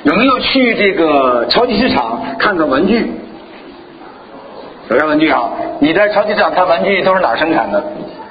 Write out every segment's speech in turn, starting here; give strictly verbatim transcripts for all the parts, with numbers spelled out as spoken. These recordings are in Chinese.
有没有去这个超级市场看看玩具？有看玩具啊？你在超级市场看玩具都是哪儿生产的？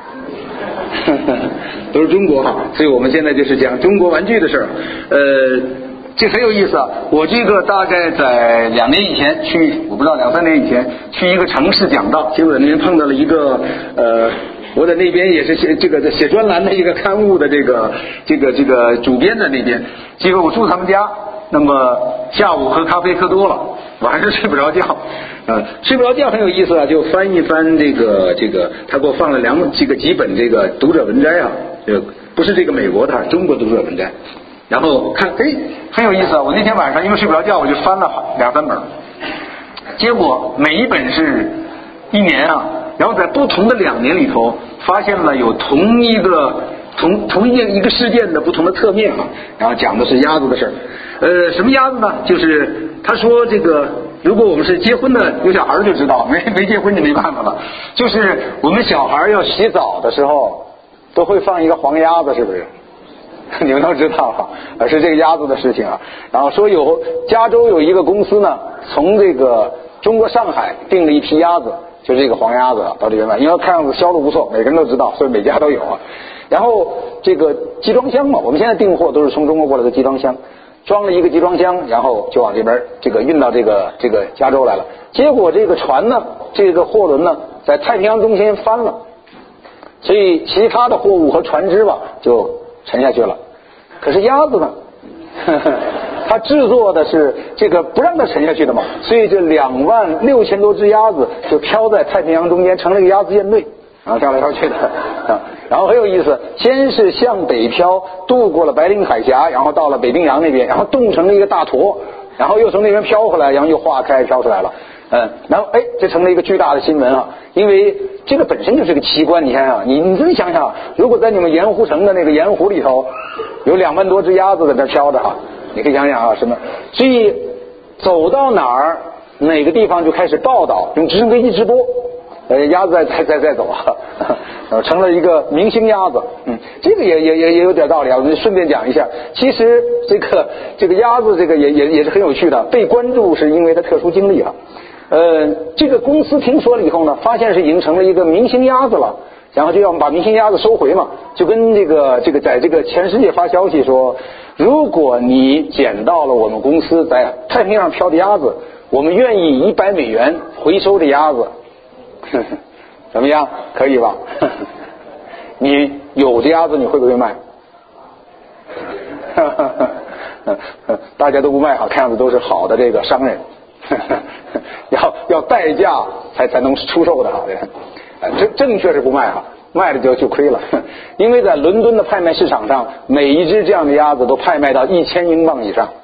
都是中国哈，所以我们现在就是讲中国玩具的事儿。呃，这很有意思啊。我这个大概在两年以前去，我不知道两三年以前去一个城市讲道，结果那边碰到了一个呃。我在那边也是写这个写专栏的一个刊物的这个这个这个主编在那边，结果我住他们家，那么下午喝咖啡喝多了，晚上睡不着觉，呃，睡不着觉很有意思啊，就翻一翻这个这个，他给我放了两几个几本这个读者文摘啊，这不是这个美国的，中国读者文摘，然后看，哎，很有意思啊。我那天晚上因为睡不着觉，我就翻了两三本，结果每一本是一年啊。然后在不同的两年里头，发现了有同一个同同一一个事件的不同的侧面啊。然后讲的是鸭子的事儿，呃，什么鸭子呢？就是他说这个，如果我们是结婚的有小孩就知道，没没结婚就没办法了。就是我们小孩要洗澡的时候，都会放一个黄鸭子，是不是？你们都知道哈，而是这个鸭子的事情啊。然后说有加州有一个公司呢，从这个中国上海订了一批鸭子。就这个黄鸭子到这边来，因为看样子销路不错，每个人都知道，所以每家都有啊。然后这个集装箱嘛，我们现在订货都是从中国过来的集装箱，装了一个集装箱，然后就往这边这个运到这个这个加州来了。结果这个船呢，这个货轮呢，在太平洋中间翻了，所以其他的货物和船只吧就沉下去了。可是鸭子呢？呵呵，它制作的是这个不让它沉下去的嘛，所以这两万六千多只鸭子就飘在太平洋中间，成了一个鸭子舰队，然后飘来飘去的啊。然后很有意思，先是向北飘，渡过了白令海峡，然后到了北冰洋那边，然后冻成了一个大坨，然后又从那边飘回来，然后又化开飘出来了。嗯，然后哎，这成了一个巨大的新闻啊！因为这个本身就是个奇观，你看啊，你你自己想想，如果在你们盐湖城的那个盐湖里头，有两万多只鸭子在那飘着哈，你可以想想啊，什么？所以走到哪儿，哪个地方就开始报道，用直升飞机直播，呃，鸭子在在在在走啊，呃，成了一个明星鸭子。嗯，这个也也也也有点道理啊。我们顺便讲一下，其实这个这个鸭子这个也也也是很有趣的，被关注是因为它特殊经历啊。呃，这个公司听说了以后呢，发现是已经成了一个明星鸭子了，然后就要把明星鸭子收回嘛，就跟这个这个在这个全世界发消息说，如果你捡到了我们公司在太平洋上飘的鸭子，我们愿意一百美元回收这鸭子，呵呵，怎么样？可以吧？呵呵，你有这鸭子，你会不会卖？呵呵呵，大家都不卖，好看样子都是好的这个商人。要要代价才才能出售的哈，正正确是不卖哈，卖了就就亏了，因为在伦敦的拍卖市场上，每一只这样的鸭子都拍卖到一千英镑以上，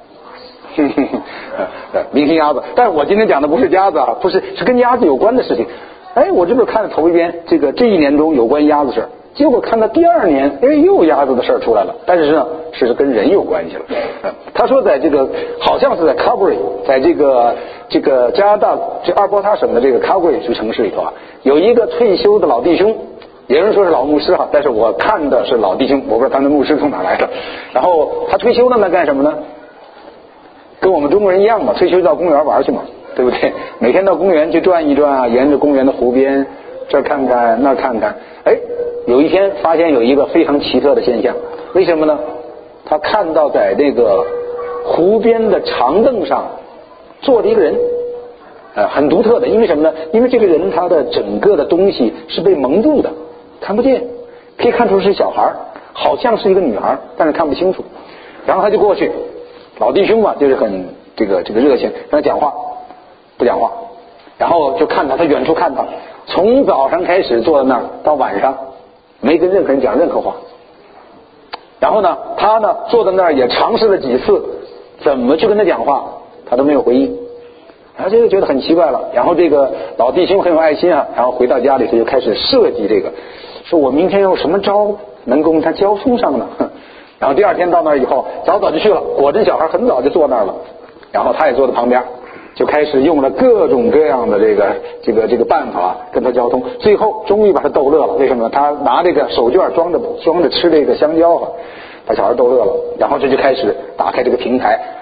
明星鸭子。但是我今天讲的不是鸭子啊，不是是跟鸭子有关的事情。哎，我这不是看了头一遍这个这一年中有关鸭子事儿，结果看到第二年，哎，又鸭子的事儿出来了，但是呢，是跟人有关系了。嗯，他说在这个好像是在 Calgary， 在这个这个加拿大这阿尔伯塔省的这个 Calgary 这个城市里头啊，有一个退休的老弟兄，有人说是老牧师哈，但是我看的是老弟兄，我不知道他的牧师从哪来的。然后他退休了呢，干什么呢？跟我们中国人一样嘛，退休到公园玩去嘛，对不对？每天到公园去转一转啊，沿着公园的湖边这儿看看那儿看看。哎，有一天发现有一个非常奇特的现象，为什么呢？他看到在那个湖边的长凳上坐着一个人，呃，很独特的，因为什么呢？因为这个人他的整个的东西是被蒙住的，看不见，可以看出是小孩，好像是一个女孩，但是看不清楚。然后他就过去，老弟兄嘛，就是很这个这个热情，跟他讲话，不讲话，然后就看他，他远处看他，从早上开始坐在那儿到晚上，没跟任何人讲任何话。然后呢，他呢坐在那儿也尝试了几次，怎么去跟他讲话，他都没有回应。然后这个觉得很奇怪了。然后这个老弟兄很有爱心啊，然后回到家里他就开始设计这个，说我明天用什么招能够跟他交通上呢？然后第二天到那儿以后，早早就去了，果真小孩很早就坐那儿了，然后他也坐在旁边，就开始用了各种各样的这个这个这个办法跟他交通，最后终于把他逗乐了。为什么呢？他拿这个手绢装着装着吃这个香蕉啊，把小孩逗乐了。然后这就开始打开这个平台，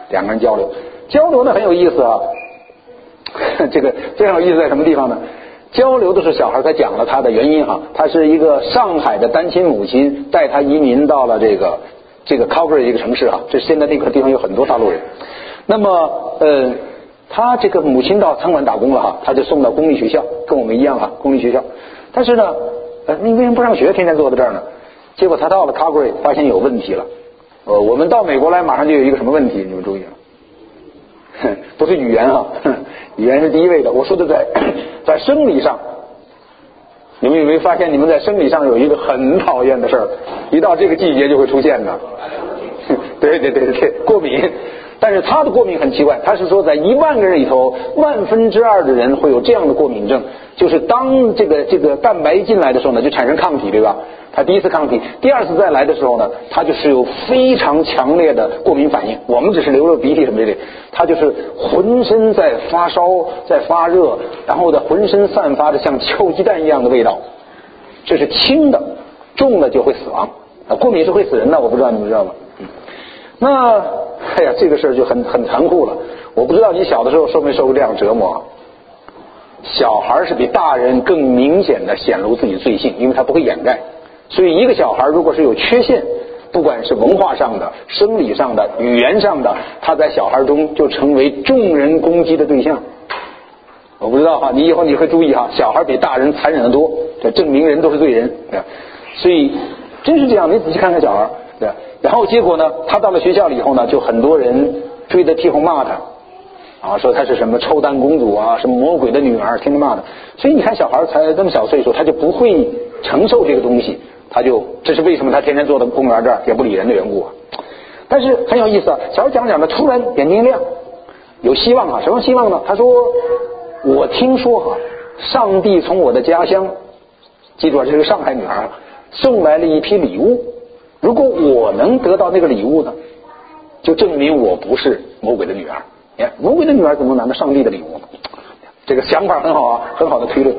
两个人交流，交流呢很有意思啊。这个非常有意思在什么地方呢？交流的是小孩他讲了他的原因哈，他是一个上海的单亲母亲带他移民到了这个这个 Calgary 一个城市哈，这现在那个地方有很多大陆人。那么呃，他这个母亲到餐馆打工了哈，他就送到公立学校，跟我们一样哈，公立学校。但是呢，呃，你为什么不上学，天天坐在这儿呢？结果他到了 Calgary 发现有问题了。呃，我们到美国来马上就有一个什么问题，你们注意了，不是语言哈，语言是第一位的。我说的在在生理上，你们有没有发现你们在生理上有一个很讨厌的事儿，一到这个季节就会出现的？对对对对，过敏。但是他的过敏很奇怪，他是说在一万个人里头，万分之二的人会有这样的过敏症，就是当这个这个蛋白进来的时候呢，就产生抗体，对吧？他第一次抗体，第二次再来的时候呢，他就是有非常强烈的过敏反应。我们只是流流鼻涕什么之类的，他就是浑身在发烧，在发热，然后呢浑身散发着像臭鸡蛋一样的味道。这是轻的，重的就会死亡。啊，过敏是会死人的，我不知道你们知道吗？嗯，那哎呀，这个事儿就很很残酷了。我不知道你小的时候受没受过这样折磨啊？小孩是比大人更明显的显露自己罪性，因为他不会掩盖。所以一个小孩如果是有缺陷，不管是文化上的、生理上的、语言上的，他在小孩中就成为众人攻击的对象。我不知道哈，你以后你会注意哈，小孩比大人残忍得多，这证明人都是罪人。对，所以真是这样，你仔细看看小孩。对，然后结果呢，他到了学校里以后呢，就很多人追着屁股骂他，啊，说他是什么臭蛋公主啊，什么魔鬼的女儿，天天骂他。所以你看小孩才这么小岁数，他就不会承受这个东西，他就这是为什么他天天坐在公园这儿也不理人的缘故啊。但是很有意思啊，小孩讲讲的，突然眼睛一亮，有希望啊。什么希望呢？他说我听说哈、啊，上帝从我的家乡，记住啊，这是个上海女孩，送来了一批礼物。如果我能得到那个礼物呢，就证明我不是魔鬼的女儿。你看，魔鬼的女儿怎么拿到上帝的礼物呢？这个想法很好啊，很好的推论。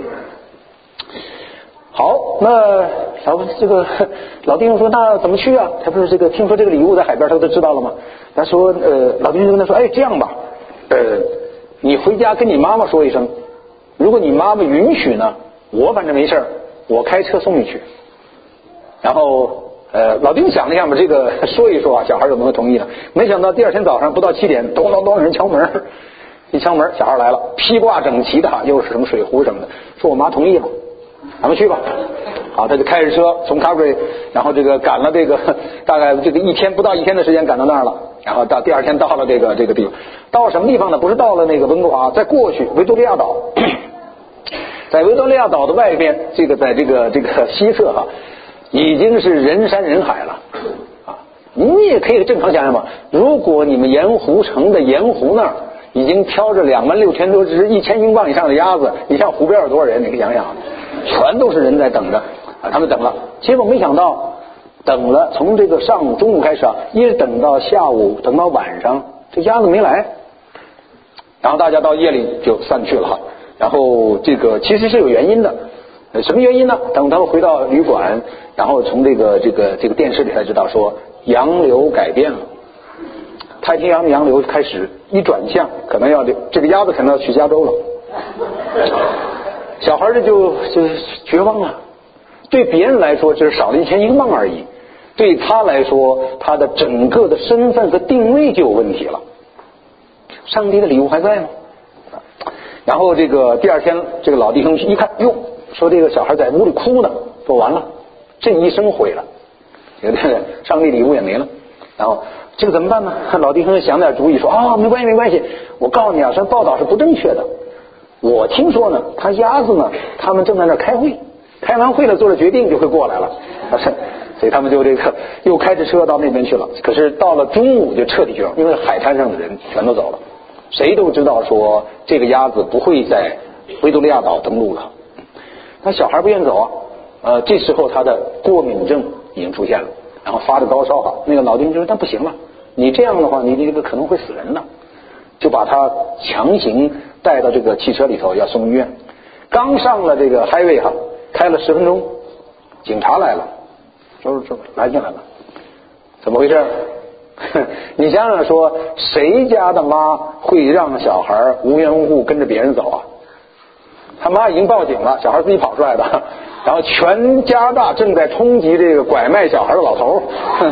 好，那老这个老弟兄说，那怎么去啊？他不是这个听说这个礼物在海边，他都知道了吗？他说，呃，老弟兄跟他说，哎，这样吧，呃，你回家跟你妈妈说一声，如果你妈妈允许呢，我反正没事，我开车送你去。然后。呃，老丁想了一下嘛，这个说一说啊，小孩有没有同意呢？没想到第二天早上不到七点，咚咚咚有人敲门，一敲门，小孩来了，披挂整齐的，又是什么水壶什么的，说我妈同意了，咱们去吧。好，他就开着车从 Calgary， 然后这个赶了这个大概这个一天不到一天的时间赶到那儿了，然后到第二天到了这个这个地方，到了什么地方呢？不是到了那个温哥华，再过去维多利亚岛，在维多利亚岛的外边，这个在这个这个西侧哈。已经是人山人海了啊！你也可以正常想想吧，如果你们盐湖城的盐湖那儿已经飘着两万六千多只一千英镑以上的鸭子，你像湖边有多少人？你可以想想，全都是人在等着啊！他们等了，结果没想到等了，从这个上午中午开始啊，一直等到下午，等到晚上，这鸭子没来，然后大家到夜里就散去了哈。然后这个其实是有原因的。什么原因呢？等他们回到旅馆，然后从这个这个这个电视里才知道说洋流改变了，太平洋的洋流开始一转向，可能要这个鸭子可能要去加州了。小孩这就就绝望了。对别人来说，只是少了一千英镑而已，对他来说，他的整个的身份和定位就有问题了。上帝的礼物还在吗？然后这个第二天，这个老弟兄一看，哟。说这个小孩在屋里哭呢，说完了，这一生毁了，这个上帝礼物也没了。然后这个怎么办呢？老弟兄想点主意说啊、哦，没关系没关系，我告诉你啊，这报道是不正确的。我听说呢，他鸭子呢，他们正在那开会，开完会了做了决定就会过来了，所以他们就这个又开着车到那边去了。可是到了中午就彻底绝望，因为海滩上的人全都走了，谁都知道说这个鸭子不会在维多利亚岛登陆了。那小孩不愿走啊，呃，这时候他的过敏症已经出现了，然后发着高烧哈。那个老丁就说：“那不行了，你这样的话，你这个可能会死人的。”就把他强行带到这个汽车里头，要送医院。刚上了这个 highway 哈，开了十分钟，警察来了，说说拦下来了，怎么回事？ 你想想说，谁家的妈会让小孩无缘无故跟着别人走啊？他妈已经报警了，小孩自己跑出来的，然后全加拿大正在冲击这个拐卖小孩的老头。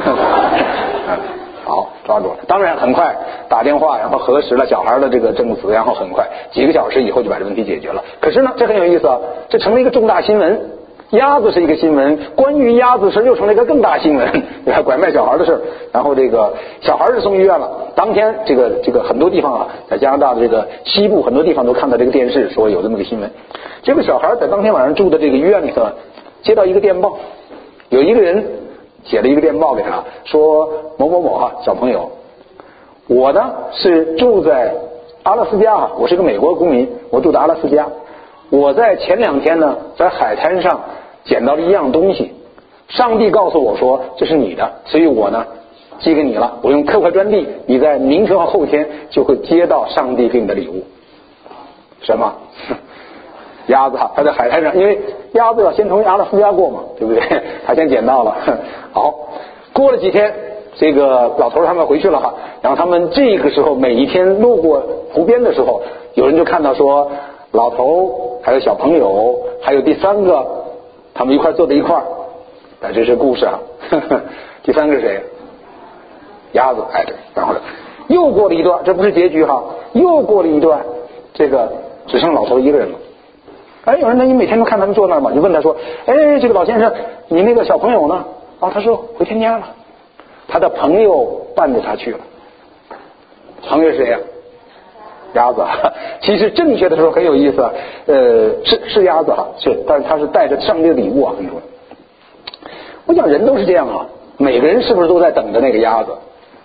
好，抓住了。当然很快打电话，然后核实了小孩的这个证词，然后很快几个小时以后就把这问题解决了。可是呢，这很有意思啊，这成了一个重大新闻。鸭子是一个新闻，关于鸭子事又成了一个更大新闻，拐卖小孩的事。然后这个小孩是送医院了，当天这个这个很多地方啊，在加拿大的这个西部很多地方都看到这个电视，说有这么个新闻。这个小孩在当天晚上住的这个医院里头，接到一个电报，有一个人写了一个电报给他，说某某某哈、啊、小朋友，我呢是住在阿拉斯加啊，我是个美国公民，我住在阿拉斯加。我在前两天呢，在海滩上捡到了一样东西，上帝告诉我说这是你的，所以我呢寄给你了。我用特快专递，你在明天和后天就会接到上帝给你的礼物。什么？鸭子哈，他在海滩上，因为鸭子要先从阿拉斯加过嘛，对不对？他先捡到了。好，过了几天，这个老头他们回去了哈，然后他们这个时候每一天路过湖边的时候，有人就看到说，老头还有小朋友还有第三个，他们一块坐在一块儿，哎，这是故事啊。第三个是谁？鸭子。哎，对，然后又过了一段，这不是结局哈，又过了一段，这个只剩老头一个人了。哎，有人呢，你每天都看他们坐那儿嘛，你问他说，哎，这个老先生，你那个小朋友呢？啊，他说回天家了，他的朋友伴着他去了。朋友是谁呀、啊？鸭子。其实正确的时候很有意思，呃，是是鸭子哈，是，但是他是带着上帝的礼物啊，很重要。我想人都是这样啊，每个人是不是都在等着那个鸭子？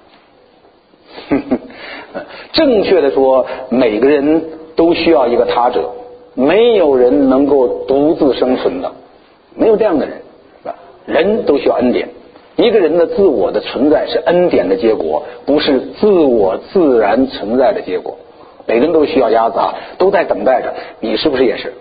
正确的说，每个人都需要一个他者，没有人能够独自生存的，没有这样的人，是吧？人都需要恩典。一个人的自我的存在是恩典的结果，不是自我自然存在的结果。每个人都需要鸭子啊，都在等待着，你是不是也是？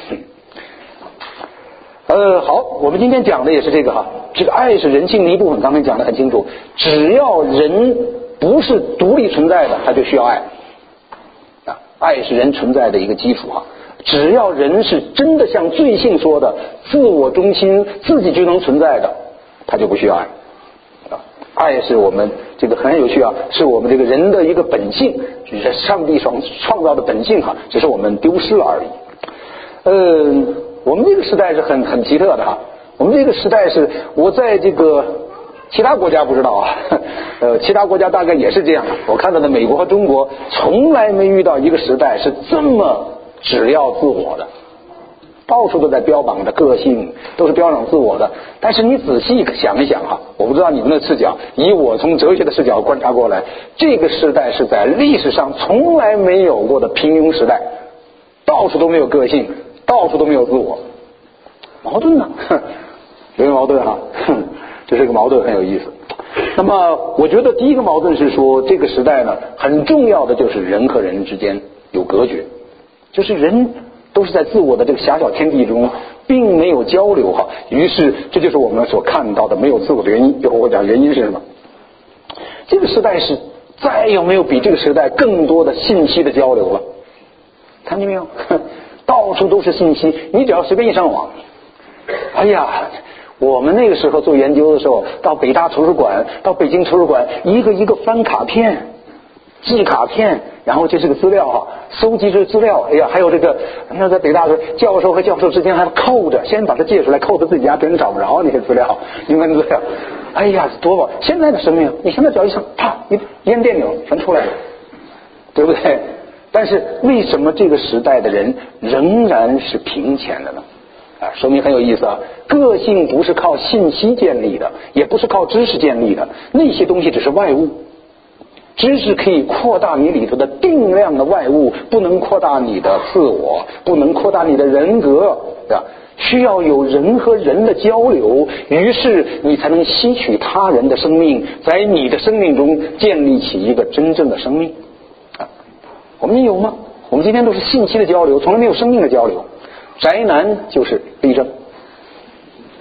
呃，好，我们今天讲的也是这个哈，这个爱是人性的一部分，刚才讲得很清楚。只要人不是独立存在的，他就需要爱啊，爱是人存在的一个基础啊。只要人是真的像罪性说的自我中心，自己就能存在的，他就不需要爱啊。爱是我们这个很有趣啊，是我们这个人的一个本性，是上帝创创造的本性哈，只是我们丢失了而已。嗯、呃。我们这个时代是很很奇特的哈，我们这个时代是我在这个其他国家不知道啊，呃，其他国家大概也是这样。我看到的美国和中国从来没遇到一个时代是这么只要自我的，到处都在标榜着个性，都是标榜自我的。但是你仔细想一想哈，我不知道你们的视角，以我从哲学的视角观察过来，这个时代是在历史上从来没有过的平庸时代，到处都没有个性。到处都没有自我，矛盾呢？有没有矛盾哈？这是个矛盾，很有意思。那么，我觉得第一个矛盾是说，这个时代呢，很重要的就是人和人之间有隔绝，就是人都是在自我的这个狭小天地中，并没有交流哈。于是，这就是我们所看到的没有自我的原因。以后我讲原因是什么？这个时代是再也没有比这个时代更多的信息的交流了，看见没有？到处都是信息，你只要随便一上网，哎呀，我们那个时候做研究的时候，到北大图书馆，到北京图书馆，一个一个翻卡片、寄卡片，然后这是个资料哈，收集这资料。哎呀，还有这个，那在北大的教授和教授之间还扣着，先把它借出来，扣在自己家，别人找不着那些资料，英文资料。哎呀，多么！现在的什么呀？你现在只要一上，啪，一烟电钮全出来了，对不对？但是为什么这个时代的人仍然是贫钱的呢？啊，说明很有意思啊。个性不是靠信息建立的，也不是靠知识建立的，那些东西只是外物。知识可以扩大你里头的定量的外物，不能扩大你的自我，不能扩大你的人格，对吧？需要有人和人的交流，于是你才能吸取他人的生命，在你的生命中建立起一个真正的生命。我们有吗？我们今天都是信息的交流，从来没有生命的交流。宅男就是例证。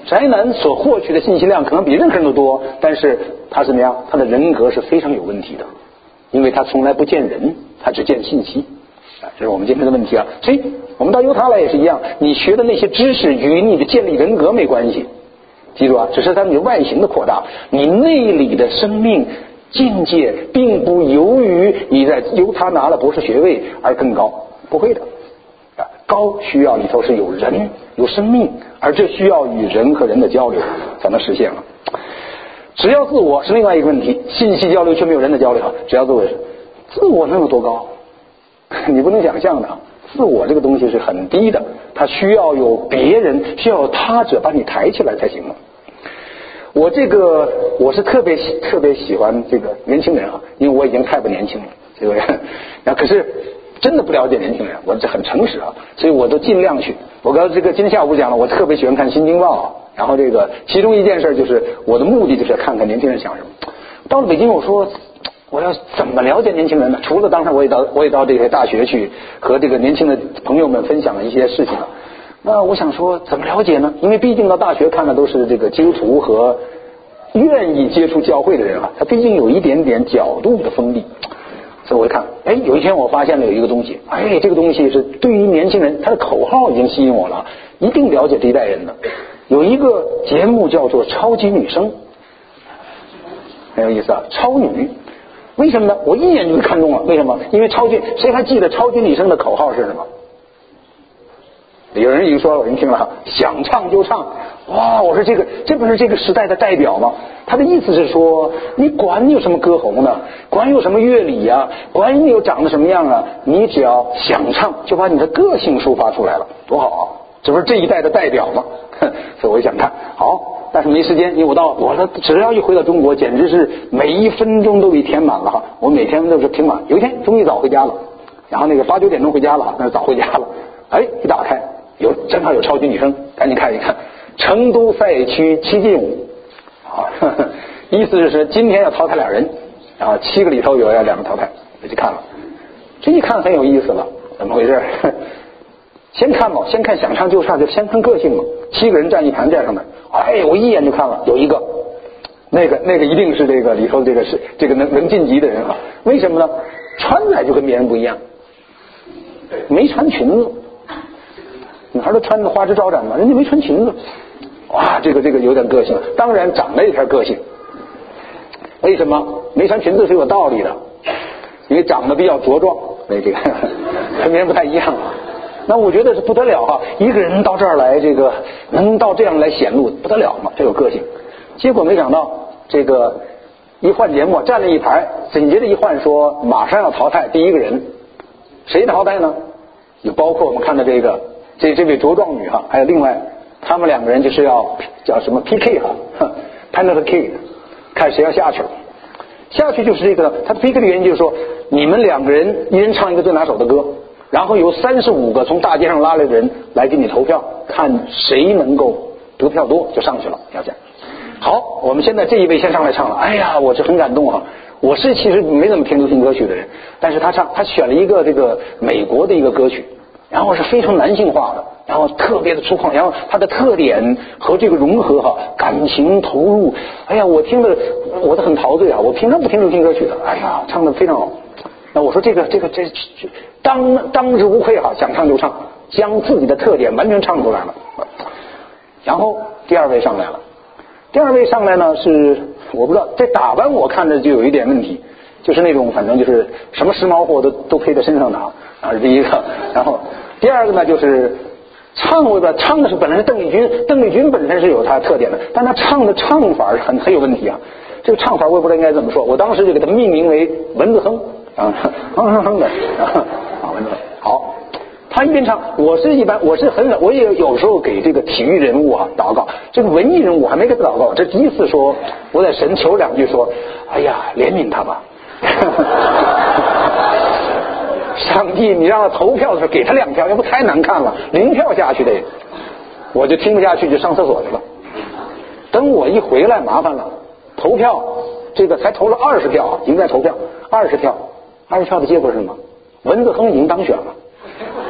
宅男所获取的信息量可能比任何人都多，但是他怎么样？他的人格是非常有问题的，因为他从来不见人，他只见信息。啊，这是我们今天的问题啊。所以我们到犹他来也是一样，你学的那些知识与你的建立人格没关系，记住啊，只是它你外形的扩大，你内里的生命境界并不由于你在犹他拿了博士学位而更高，不会的。啊，高需要里头是有人有生命，而这需要与人和人的交流才能实现了。只要自我是另外一个问题，信息交流却没有人的交流，只要自我，自我能有多高？你不能想象的，自我这个东西是很低的，它需要有别人，需要有他者把你抬起来才行了。我这个我是特别特别喜欢这个年轻人啊，因为我已经太不年轻了，这个人，啊，可是真的不了解年轻人，我这很诚实啊，所以我都尽量去。我刚才这个今天下午讲了，我特别喜欢看《新京报》啊，然后这个其中一件事就是我的目的就是看看年轻人想什么。到了北京，我说我要怎么了解年轻人呢？除了当时我也到我也到这些大学去和这个年轻的朋友们分享了一些事情啊。那我想说怎么了解呢？因为毕竟到大学看的都是这个基督徒和愿意接触教会的人啊，他毕竟有一点点角度的锋利。所以我一看，哎，有一天我发现了有一个东西，哎，这个东西是对于年轻人，他的口号已经吸引我了，一定了解这一代人的。有一个节目叫做《超级女声》，很有意思啊，超女。为什么呢？我一眼就看中了。为什么？因为超级，谁还记得超级女声的口号是什么？有人已经说了，我已经听了，想唱就唱。哇，我说这个这不是这个时代的代表吗？他的意思是说，你管你有什么歌喉呢，管有什么乐理啊，管你有长得什么样啊，你只要想唱，就把你的个性抒发出来了，多好啊！这不是这一代的代表吗？所以我就想看好，但是没时间，因为我到我只要一回到中国，简直是每一分钟都给填满了哈。我每天都是挺满，有一天终于早回家了，然后那个八九点钟回家了，那是早回家了。哎，一打开有正好有超级女声，赶紧看一看，成都赛区七进五啊，呵呵，意思是今天要淘汰俩人，然后七个里头有要两个淘汰，我去看了，这一看很有意思了，怎么回事？先看嘛，先看想唱就唱，就先看个性嘛。七个人站一排站上面，哎，我一眼就看了，有一个，那个那个一定是这个里头这个是这个能能晋级的人啊。为什么呢？穿来就跟别人不一样，没穿裙子，女孩都穿的花枝招展嘛，人家没穿裙子，哇，这个这个有点个性。当然长得也点个性。为什么没穿裙子是有道理的？因为长得比较茁壮，所以这个跟别人不太一样。那我觉得是不得了哈，一个人到这儿来，这个能到这样来显露，不得了嘛，这有个性。结果没想到，这个一换节目，站了一排，紧接着一换说马上要淘汰第一个人，谁淘汰呢？就包括我们看的这个这这位茁壮女哈，还有另外他们两个人就是要叫什么 P K 哈 ，penalty kick， 看谁要下去了。下去就是这个，他 P K 的原因就是说，你们两个人一人唱一个最拿手的歌。然后有三十五个从大街上拉来的人来给你投票，看谁能够得票多就上去了。要这样，好，我们现在这一位先上来唱了。哎呀，我是很感动啊！我是其实没怎么听流行歌曲的人，但是他唱，他选了一个这个美国的一个歌曲，然后是非常男性化的，然后特别的粗犷，然后它的特点和这个融合哈，感情投入，哎呀，我听的我都很陶醉啊！我平常不听流行歌曲的，哎呀，唱的非常好。那我说这个这个这当当之无愧哈，想唱就唱，将自己的特点完全唱出来了。然后第二位上来了，第二位上来呢是我不知道这打扮我看着就有一点问题，就是那种反正就是什么时髦货都都配在身上的啊，这是第一个。然后第二个呢就是唱我的唱的是本来是邓丽君，邓丽君本身是有她特点的，但她唱的唱法很很有问题啊。这个唱法我也不知道应该怎么说，我当时就给它命名为蚊子哼。啊，哼哼哼的，啊，文字好。他一边唱，我是一般，我是很少，我也有时候给这个体育人物啊祷告。这个文艺人物还没给他祷告，这第一次说，我在神求两句说，哎呀，怜悯他吧。上帝，你让他投票的时候给他两票，要不太难看了，零票下去的，我就听不下去，就上厕所去了。等我一回来，麻烦了，投票这个才投了二十票，已经在投票，二十票。二十票的结果是什么？蚊子哼已经当选了。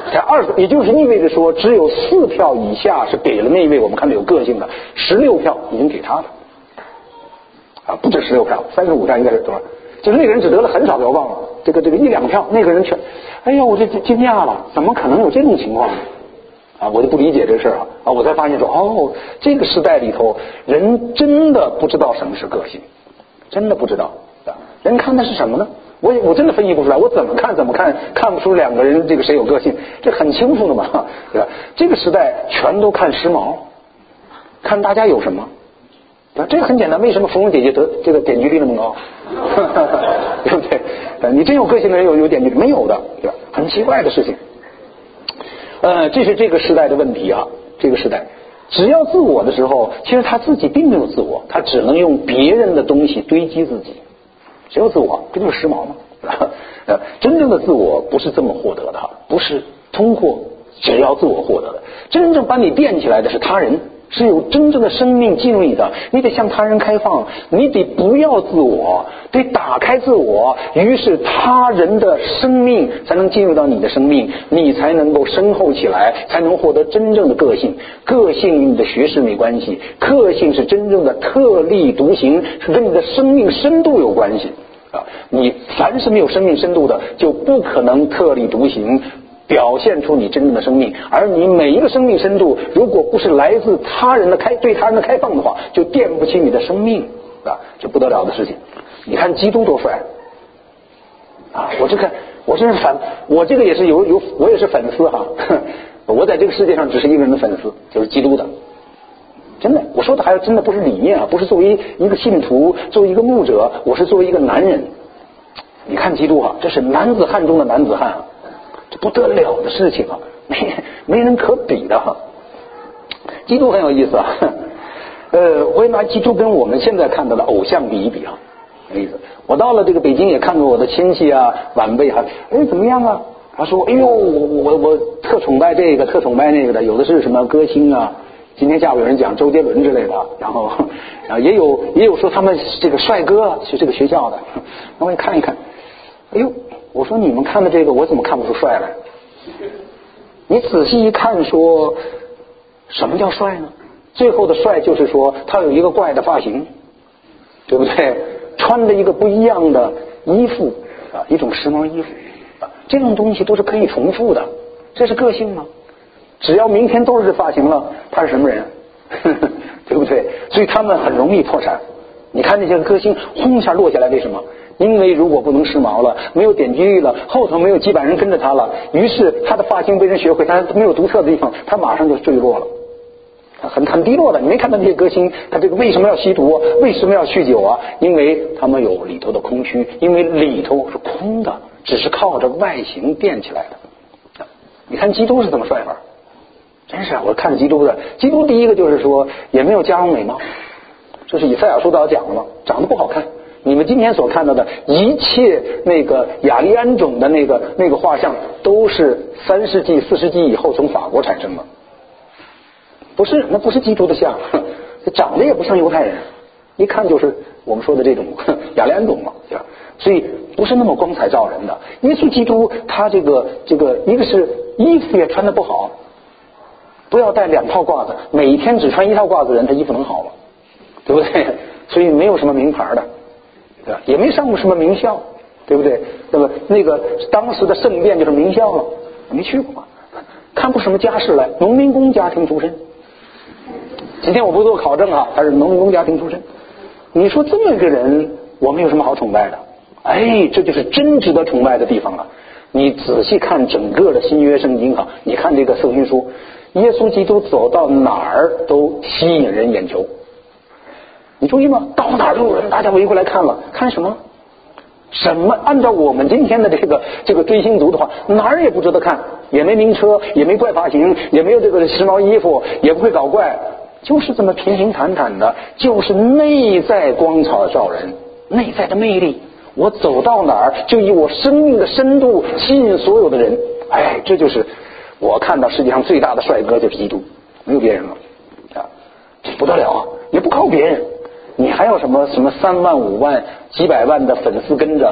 才二十，也就是意味着说，只有四票以下是给了那一位我们看到有个性的，十六票已经给他的，啊，不止十六票，三十五票应该是多少？就是那个人只得了很少，不要忘了，这个这个一两票，那个人全，哎呀，我这惊讶了，怎么可能有这种情况？啊，我就不理解这事儿啊，啊，我才发现说，哦，这个时代里头，人真的不知道什么是个性，真的不知道，啊，人看的是什么呢？我我真的分析不出来，我怎么看怎么看看不出两个人这个谁有个性，这很清楚的嘛，对吧？这个时代全都看时髦，看大家有什么，对吧？这个很简单，为什么芙蓉姐姐得这个点击率那么高？对不对？你真有个性的人有有点击率没有的，对吧？很奇怪的事情。呃，这是这个时代的问题啊，这个时代。只要自我的时候，其实他自己并没有自我，他只能用别人的东西堆积自己。只有自我，这就是时髦嘛。呃，真正的自我不是这么获得的，不是通过只要自我获得的。真正把你垫起来的是他人，是有真正的生命进入你的。你得向他人开放，你得不要自我，得打开自我，于是他人的生命才能进入到你的生命，你才能够深厚起来，才能获得真正的个性。个性与你的学识没关系，个性是真正的特立独行，是跟你的生命深度有关系啊！你凡是没有生命深度的，就不可能特立独行，表现出你真正的生命。而你每一个生命深度，如果不是来自他人的开对他人的开放的话，就垫不起你的生命啊！这不得了的事情。你看基督多帅啊！我这个我真是反，我这个也是有有我也是粉丝哈。我在这个世界上只是一个人的粉丝，就是基督的。真的，我说的还真的不是理念啊，不是作为一个信徒，作为一个牧者，我是作为一个男人。你看基督啊，这是男子汉中的男子汉啊，这不得了的事情啊，没没人可比的哈。基督很有意思啊，呃，我也拿基督跟我们现在看到的偶像比一比啊，有意思。我到了这个北京也看过我的亲戚啊、晚辈哈，哎怎么样啊？他说，哎呦，我我我特崇拜这个，特崇拜那个的，有的是什么歌星啊。今天下午有人讲周杰伦之类的，然后然后也有也有说他们这个帅哥是这个学校的，那我也看一看，哎呦，我说你们看的这个我怎么看不出帅来？你仔细一看说，什么叫帅呢？最后的帅就是说他有一个怪的发型，对不对？穿着一个不一样的衣服啊，一种时髦衣服啊，这种东西都是可以重复的，这是个性吗？只要明天都是这发型了，他是什么人？对不对？所以他们很容易破产。你看那些歌星轰一下落下来，为什么？因为如果不能时髦了，没有点击率了，后头没有几百人跟着他了，于是他的发型被人学会，他没有独特的地方，他马上就坠落了，很很低落的。你没看到那些歌星，他这个为什么要吸毒？为什么要酗酒啊？因为他们有里头的空虚，因为里头是空的，只是靠着外形垫起来的。你看基督是怎么帅法？真是啊！我看基督的，基督第一个就是说也没有家容美貌，这是以赛亚书导讲的嘛，长得不好看。你们今天所看到的一切那个雅利安种的那个那个画像，都是三世纪、四世纪以后从法国产生的，不是，那不是基督的像，长得也不像犹太人，一看就是我们说的这种雅利安种嘛，对吧？所以不是那么光彩照人的。耶稣基督他这个这个一个是衣服也穿得不好。不要带两套褂子，每一天只穿一套褂子的人，他衣服能好吗？对不对？所以没有什么名牌的，对吧？也没上过什么名校，对不对？那么那个当时的圣殿就是名校了，没去过，看不出什么家世来，农民工家庭出身。今天我不做考证啊，他是农民工家庭出身。你说这么一个人，我们有什么好崇拜的？哎，这就是真值得崇拜的地方了。你仔细看整个的新约圣经啊，你看这个圣经书。耶稣基督走到哪儿都吸引人眼球，你注意吗？到哪儿都有人，大家围过来看了，看什么？什么？按照我们今天的这个这个追星族的话，哪儿也不值得看，也没名车，也没怪发型，也没有这个时髦衣服，也不会搞怪，就是这么平平坦坦的，就是内在光彩照人，内在的魅力。我走到哪儿，就以我生命的深度吸引所有的人。哎，这就是。我看到世界上最大的帅哥就是基督，没有别人了啊，这不得了啊！也不靠别人，你还有什么什么三万五万几百万的粉丝跟着，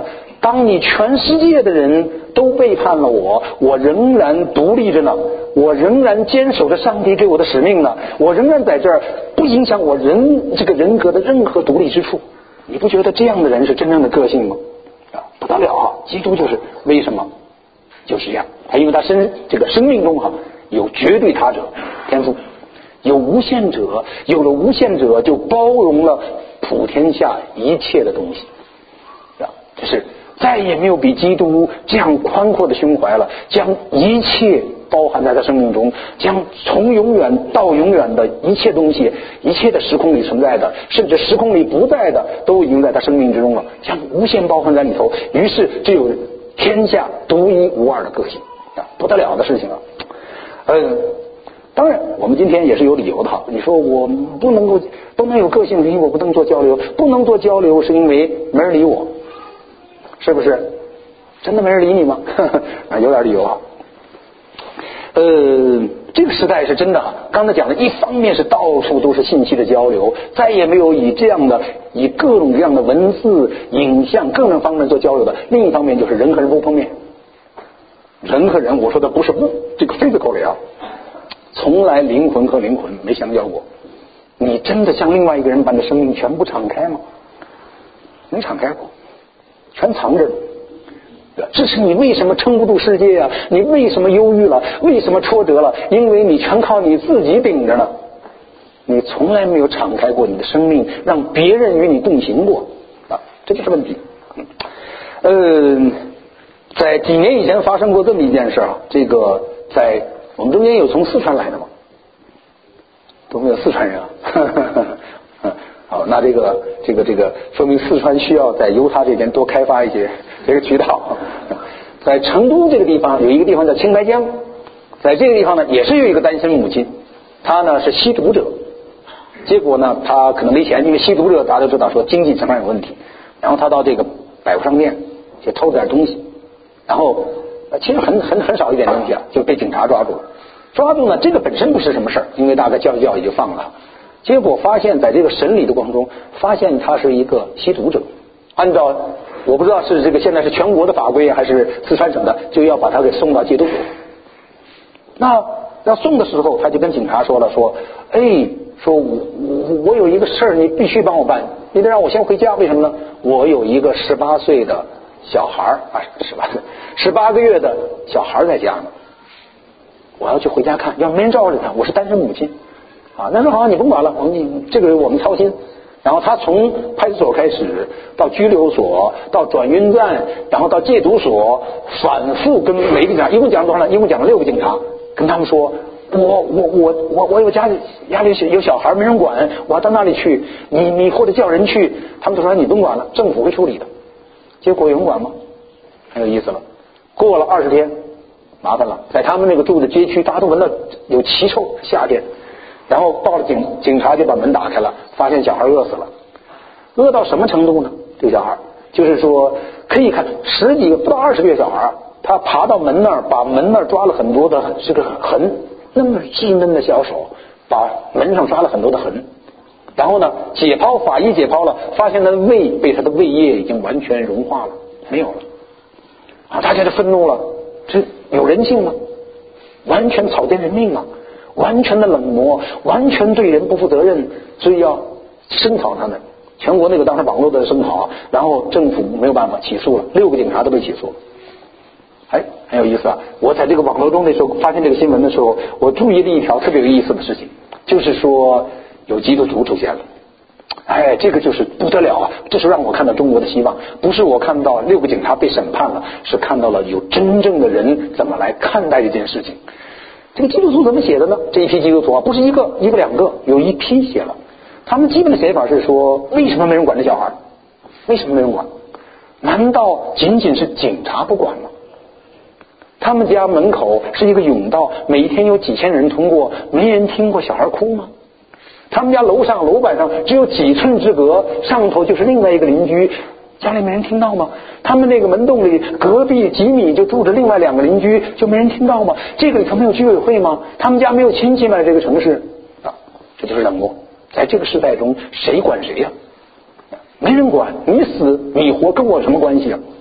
当你全世界的人都背叛了我，我仍然独立着呢，我仍然坚守着上帝给我的使命呢，我仍然在这儿，不影响我人这个人格的任何独立之处。你不觉得这样的人是真正的个性吗？啊，不得了啊！基督就是为什么就是这样？他因为他生这个生命中哈、啊、有绝对他者天赋，有无限者，有了无限者就包容了普天下一切的东西啊，这是再也没有比基督这样宽阔的胸怀了，将一切包含在他生命中，将从永远到永远的一切东西，一切的时空里存在的，甚至时空里不在的，都已经在他生命之中了，将无限包含在里头。于是只有天下独一无二的个性啊，不得了的事情啊！呃，当然我们今天也是有理由的哈。你说我不能够不能有个性，因为我不能做交流，不能做交流是因为没人理我，是不是？真的没人理你吗？啊，有点理由啊。呃，这个时代是真的，刚才讲的一方面是到处都是信息的交流，再也没有以这样的以各种各样的文字影像各种方面做交流的，另一方面就是人和人不碰面，人和人，我说的不是物这个 physical 啊，从来灵魂和灵魂没相交过。你真的向另外一个人把你的生命全部敞开吗？没敞开过，全藏着呢。这是你为什么撑不住世界啊？你为什么忧郁了？为什么挫折了？因为你全靠你自己顶着呢，你从来没有敞开过你的生命，让别人与你共行过啊，这就是问题。嗯，在几年以前发生过这么一件事啊，这个在我们中间有从四川来的吗？都没有四川人啊。好，那这个这个这个说明四川需要在犹他这边多开发一些这个渠道。在成都这个地方有一个地方叫青白江，在这个地方呢也是有一个单身母亲，她呢是吸毒者，结果呢她可能没钱，因为吸毒者大家都知道说经济层面有问题，然后她到这个百货商店去偷点东西，然后其实很很很少一点东西啊，就被警察抓住了。抓住呢这个本身不是什么事儿，因为大概教一教也就放了。结果发现在这个审理的过程中，发现他是一个吸毒者，按照我不知道是这个现在是全国的法规还是四川省的，就要把他给送到戒毒所。那要送的时候，他就跟警察说了，说哎，说我我我有一个事儿，你必须帮我办，你得让我先回家，为什么呢？我有一个十八岁的小孩啊，十八岁十八个月的小孩在家呢，我要去回家看，要没人照顾他，我是单身母亲。啊，那说好，你甭管了，我们这个我们操心。然后他从派出所开始，到拘留所，到转运站，然后到戒毒所，反复跟每个警察，一共讲了多少呢？一共讲了六个警察，跟他们说，我我我我我有家里家里有小孩没人管，我要到那里去，你你或者叫人去，他们都说你甭管了，政府会处理的。结果有人管吗？很有意思了。过了二十天，麻烦了，在他们那个住的街区，大家都闻到有奇臭，夏天。然后报了警，警察就把门打开了，发现小孩饿死了。饿到什么程度呢？这个小孩就是说可以看十几个不到二十个月小孩，他爬到门那儿，把门那儿抓了很多的这个痕，那么稚嫩的小手把门上抓了很多的痕。然后呢，解剖法医解剖了，发现他的胃被他的胃液已经完全融化了，没有了。啊，大家就愤怒了，这有人性吗？完全草菅人命啊！完全的冷漠，完全对人不负责任，所以要声讨他们。全国那个当时网络的声讨，然后政府没有办法起诉了，六个警察都被起诉。哎，很有意思啊！我在这个网络中的时候发现这个新闻的时候，我注意了一条特别有意思的事情，就是说有基督徒出现了。哎，这个就是不得了啊！这是让我看到中国的希望，不是我看到六个警察被审判了，是看到了有真正的人怎么来看待这件事情。这个基督徒怎么写的呢？这一批基督徒啊，不是一个一个两个，有一批写了。他们基本的写法是说，为什么没人管这小孩？为什么没人管？难道仅仅是警察不管吗？他们家门口是一个甬道，每一天有几千人通过，没人听过小孩哭吗？他们家楼上楼板上只有几寸之隔，上头就是另外一个邻居，家里没人听到吗？他们那个门洞里隔壁几米就住着另外两个邻居，就没人听到吗？这个里头没有居委会吗？他们家没有亲戚吗？这个城市啊，这就是冷漠。在这个时代中，谁管谁呀、啊？没人管，你死你活跟我什么关系啊？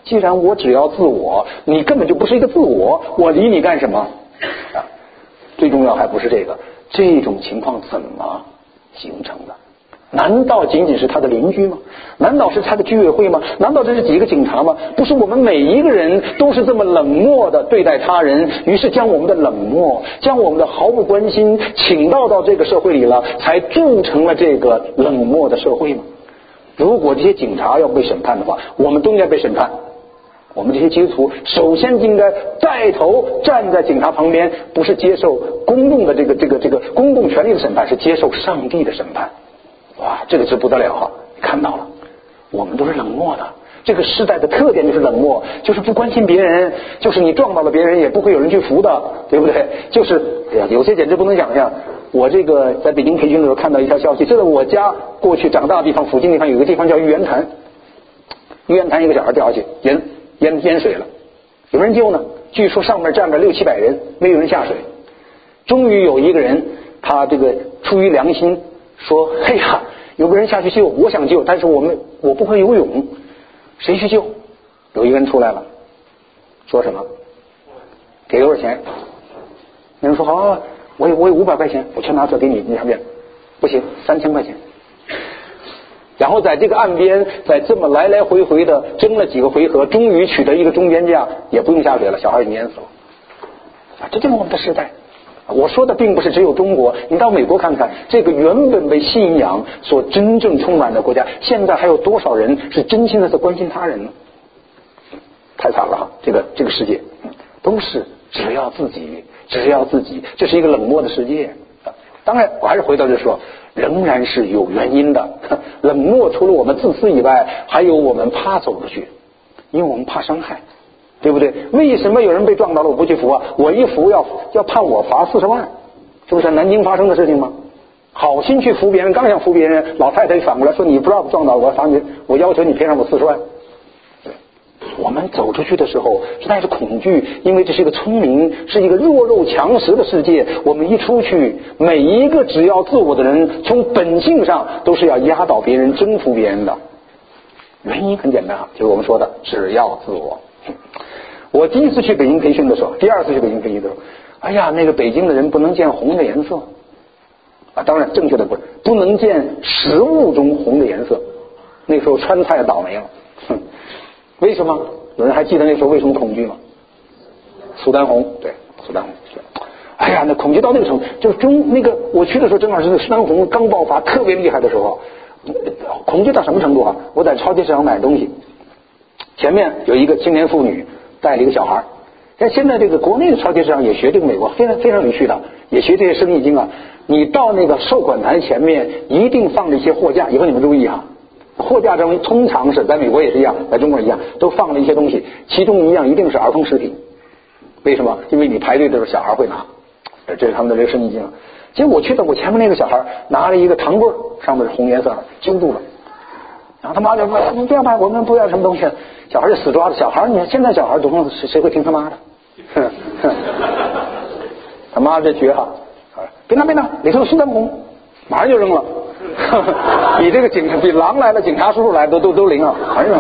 既然我只要自我，你根本就不是一个自我，我理你干什么啊？最重要还不是这个，这种情况怎么形成的？难道仅仅是他的邻居吗？难道是他的居委会吗？难道这是几个警察吗？不是，我们每一个人都是这么冷漠的对待他人，于是将我们的冷漠，将我们的毫不关心请到到这个社会里了，才铸成了这个冷漠的社会吗？如果这些警察要被审判的话，我们都应该被审判。我们这些基督徒首先应该带头站在警察旁边，不是接受公共的这个这个这个公共权力的审判，是接受上帝的审判。哇，这个是不得了啊！看到了，我们都是冷漠的。这个时代的特点就是冷漠，就是不关心别人，就是你撞到了别人也不会有人去扶的，对不对？就是哎呀，有些简直不能想象。我这个在北京培训的时候看到一条消息，就在我家过去长大的地方附近地方有一个地方叫玉渊潭，玉渊潭一个小孩掉下去，淹淹淹水了，有人救呢。据说上面站着六七百人，没有人下水。终于有一个人，他这个出于良心说：“嘿呀，有个人下去救，我想救，但是我们我不会游泳，谁去救？”有一个人出来了，说什么？给多少钱？那人说：“好、啊，我有我有五百块钱，我全拿走给你，你看见？不行，三千块钱。”然后在这个岸边，在这么来来回回的争了几个回合，终于取得一个中间价，也不用下水了，小孩已经淹死了。啊，这就是我们的时代。我说的并不是只有中国，你到美国看看，这个原本被信仰所真正充满的国家，现在还有多少人是真心的在关心他人呢？太惨了哈！这个这个世界都是只要自己，只要自己，这是一个冷漠的世界。当然，我还是回到这说，仍然是有原因的。冷漠除了我们自私以外，还有我们怕走出去，因为我们怕伤害。对不对？为什么有人被撞到了我不去扶啊？我一扶要要判我罚四十万，是不是南京发生的事情吗？好心去扶别人，刚想扶别人，老太太反过来说：“你不知道撞到我，罚你，我要求你赔偿我四十万。”我们走出去的时候是带着恐惧，因为这是一个聪明、是一个弱肉强食的世界。我们一出去，每一个只要自我的人，从本性上都是要压倒别人、征服别人的。原因很简单啊，就是我们说的只要自我。我第一次去北京培训的时候，第二次去北京培训的时候，哎呀，那个北京的人不能见红的颜色啊，当然正确的不是不能见食物中红的颜色。那时候川菜倒霉了，哼，为什么？有人还记得那时候为什么恐惧吗？苏丹红，对，苏丹红。哎呀，那恐惧到那个程度，就是中那个我去的时候正好是那个苏丹红刚爆发特别厉害的时候，恐惧到什么程度啊？我在超级市场买东西，前面有一个青年妇女带了一个小孩，但现在这个国内的超级市场也学这个美国非常非常有趣的，也学这些生意经啊。你到那个售款台前面一定放着一些货架，以后你们注意哈，货架中通常是在美国也是一样，在中国也一样，都放了一些东西，其中一样一定是儿童食品。为什么？因为你排队的时候小孩会拿，这是他们的这个生意经。结果我去到我前面那个小孩拿了一个糖棍，上面是红颜色，揪住了。然后他妈就说：“你不要买，我们不要什么东西。”小孩就死抓着。小孩，你看现在小孩懂了，谁会听他妈的？哼哼，他妈这绝哈！别拿别拿，里头有苏丹红，马上就扔了。比这个警比狼来了，警察叔叔来都都都灵啊，还是啊？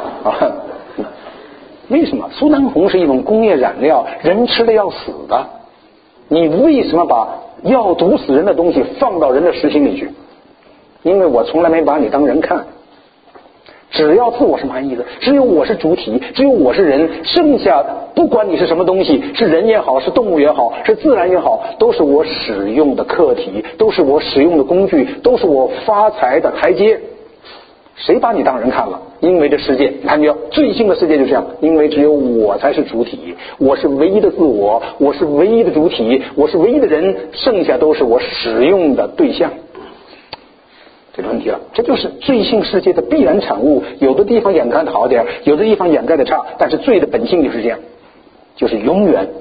为什么？苏丹红是一种工业染料，人吃了要死的。你为什么把要毒死人的东西放到人的食品里去？因为我从来没把你当人看。只要自我是满意的，只有我是主体，只有我是人，剩下不管你是什么东西，是人也好，是动物也好，是自然也好，都是我使用的客体，都是我使用的工具，都是我发财的台阶。谁把你当人看了？因为这世界，你看没有？最新的世界就这样，因为只有我才是主体，我是唯一的自我，我是唯一的主体，我是唯一的人，剩下都是我使用的对象。这个问题了，这就是罪性世界的必然产物。有的地方掩盖的好点，有的地方掩盖的差，但是罪的本性就是这样，就是永远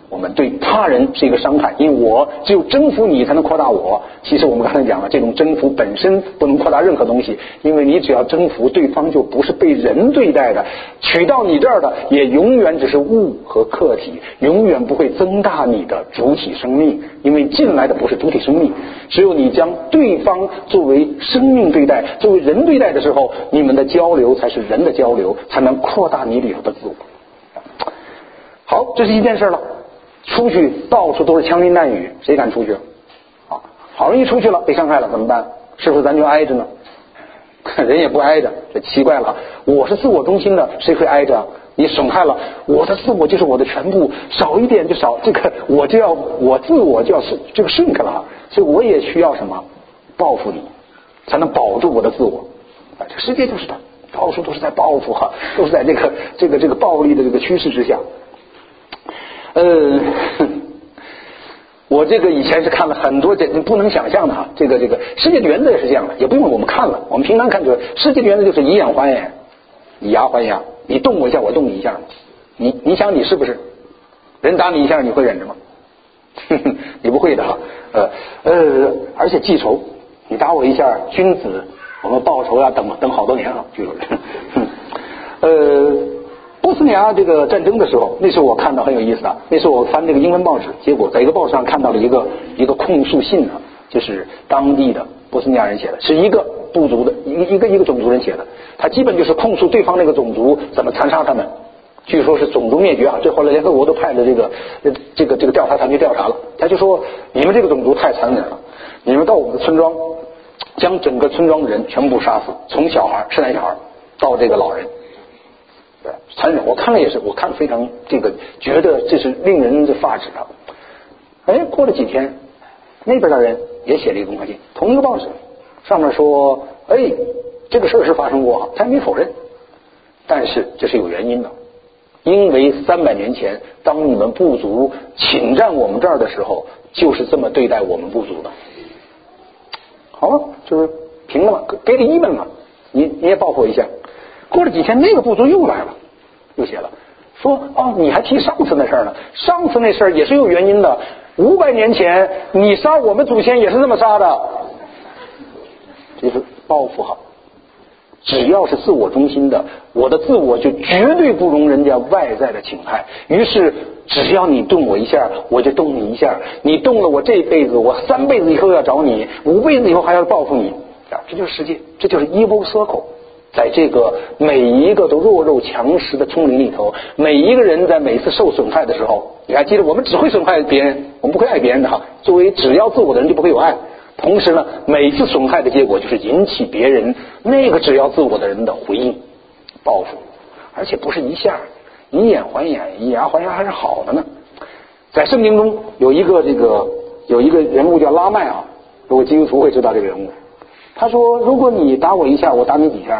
我们对他人是一个伤害，因为我只有征服你才能扩大我。其实我们刚才讲了，这种征服本身不能扩大任何东西，因为你只要征服对方，就不是被人对待的，取到你这儿的也永远只是物和客体，永远不会增大你的主体生命，因为进来的不是主体生命。只有你将对方作为生命对待，作为人对待的时候，你们的交流才是人的交流，才能扩大你里头的自我。好，这是一件事了。出去到处都是枪林弹雨，谁敢出去啊？好容易出去了，被伤害了怎么办？是不是咱就挨着呢？人也不挨着，这奇怪了。我是自我中心的，谁会挨着？你损害了我的自我，就是我的全部，少一点就少，这个我就要我自我就要这个 shrink 了，所以我也需要什么报复你，才能保住我的自我。啊，这世界就是的，到处都是在报复哈，都是在这个这个这个暴力的这个趋势之下。呃，我这个以前是看了很多这不能想象的哈，这个这个世界的原则也是这样的，也不用我们看了，我们平常看就是世界的原则就是以眼还眼，以牙还牙，你动我一下，我动你一下，你你想你是不是？人打你一下，你会忍着吗？你不会的哈，呃呃，而且记仇，你打我一下，君子我们报仇呀，等等好多年啊，据说是，呃。波斯尼亚这个战争的时候，那时候我看到很有意思啊。那时候我翻这个英文报纸，结果在一个报纸上看到了一个一个控诉信啊，就是当地的波斯尼亚人写的，是一个部族的一个一个一个种族人写的。他基本就是控诉对方那个种族怎么残杀他们，据说是种族灭绝啊。这后来联合国都派了这个这个这个调查团去调查了，他就说你们这个种族太残忍了，你们到我们的村庄，将整个村庄的人全部杀死，从小孩生来小孩到这个老人。残忍，我看了也是，我看了非常这个，觉得这是令人这发指的。哎，过了几天，那边的人也写了一个公开信，同一个报纸，上面说，哎，这个事儿是发生过，他也没否认，但是这是有原因的，因为三百年前，当你们部族侵占我们这儿的时候，就是这么对待我们部族的。好了，就是平了嘛，给你一问嘛，你你也报复一下。过了几天，那个部族又来了，又写了，说哦，你还提上次那事儿呢？上次那事儿也是有原因的。五百年前你杀我们祖先也是这么杀的，这是报复好。只要是自我中心的，我的自我就绝对不容人家外在的侵害。于是，只要你动我一下，我就动你一下。你动了我这辈子，我三辈子以后要找你，五辈子以后还要报复你。啊，这就是世界，这就是 evil circle。在这个每一个都弱肉强食的丛林里头，每一个人在每次受损害的时候，你还记得我们只会损害别人，我们不会爱别人的哈。作为只要自我的人就不会有爱。同时呢，每次损害的结果就是引起别人那个只要自我的人的回应、报复，而且不是一下，以眼还眼，以牙还牙还是好的呢。在圣经中有一个这个有一个人物叫拉麦啊，如果基督徒会知道这个人物。他说：“如果你打我一下，我打你几下？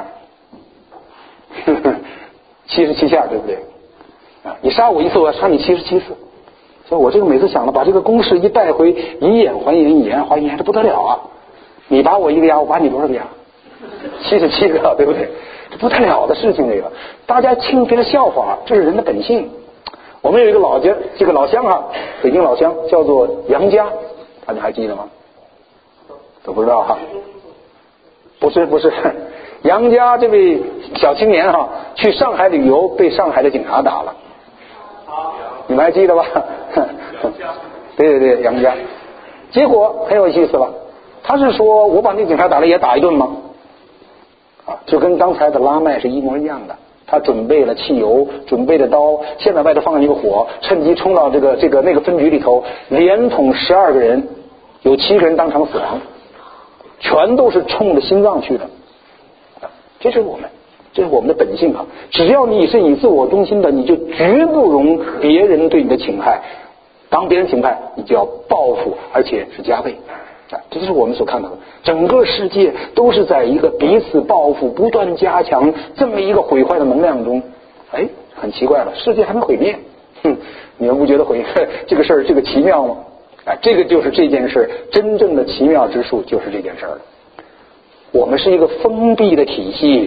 七十七下，对不对？啊，你杀我一次，我要杀你七十七次。所以我这个每次想了，把这个公式一带回，以眼还眼，以牙还眼，这不得了啊！你拔我一个牙，我拔你多少个牙？七十七个，对不对？这不得了的事情，这个大家轻别的笑话，这是人的本性。我们有一个老家，这个老乡啊，北京老乡叫做杨家，大家还记得吗？都不知道哈。”不是不是，杨家这位小青年哈，去上海旅游被上海的警察打了，你们还记得吧？对对对，杨家。结果很有意思了，他是说我把那警察打了也打一顿吗？啊，就跟刚才的拉麦是一模一样的。他准备了汽油，准备了刀，现在外头放了一个火，趁机冲到这个这个那个分局里头，连捅十二个人，有七个人当场死亡。全都是冲着心脏去的，这是我们，这是我们的本性啊！只要你是以自我中心的，你就绝不容别人对你的侵害。当别人侵害，你就要报复，而且是加倍。啊，这就是我们所看到的，整个世界都是在一个彼此报复、不断加强这么一个毁坏的能量中。哎，很奇怪了，世界还没毁灭，哼，你们不觉得毁这个事儿这个奇妙吗？啊，这个就是这件事真正的奇妙之处，就是这件事儿。我们是一个封闭的体系，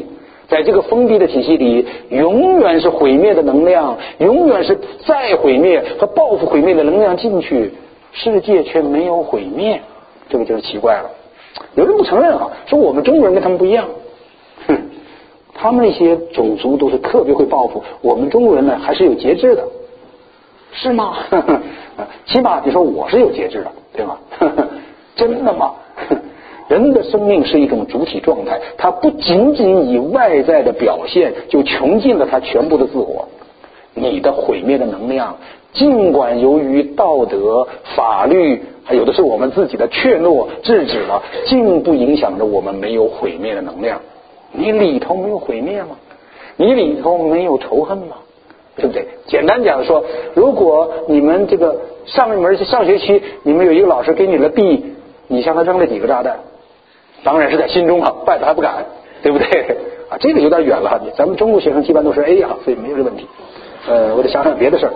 在这个封闭的体系里，永远是毁灭的能量，永远是再毁灭和报复毁灭的能量进去，世界却没有毁灭，这个就是奇怪了。有人不承认啊，说我们中国人跟他们不一样，哼，他们那些种族都是特别会报复，我们中国人呢还是有节制的，是吗？起码你说我是有节制的，对吗？真的吗？人的生命是一种主体状态，它不仅仅以外在的表现就穷尽了它全部的自我。你的毁灭的能量，尽管由于道德、法律，还有的是我们自己的怯懦制止了，竟不影响着我们没有毁灭的能量。你里头没有毁灭吗？你里头没有仇恨吗？对不对？简单讲说，如果你们这个上一门上学期你们有一个老师给你了 B， 你向他扔了几个炸弹？当然是在心中啊，外头还不敢，对不对啊？这个有点远了，咱们中国学生基本都是 A 啊，所以没有这问题。呃，我得想想别的事儿。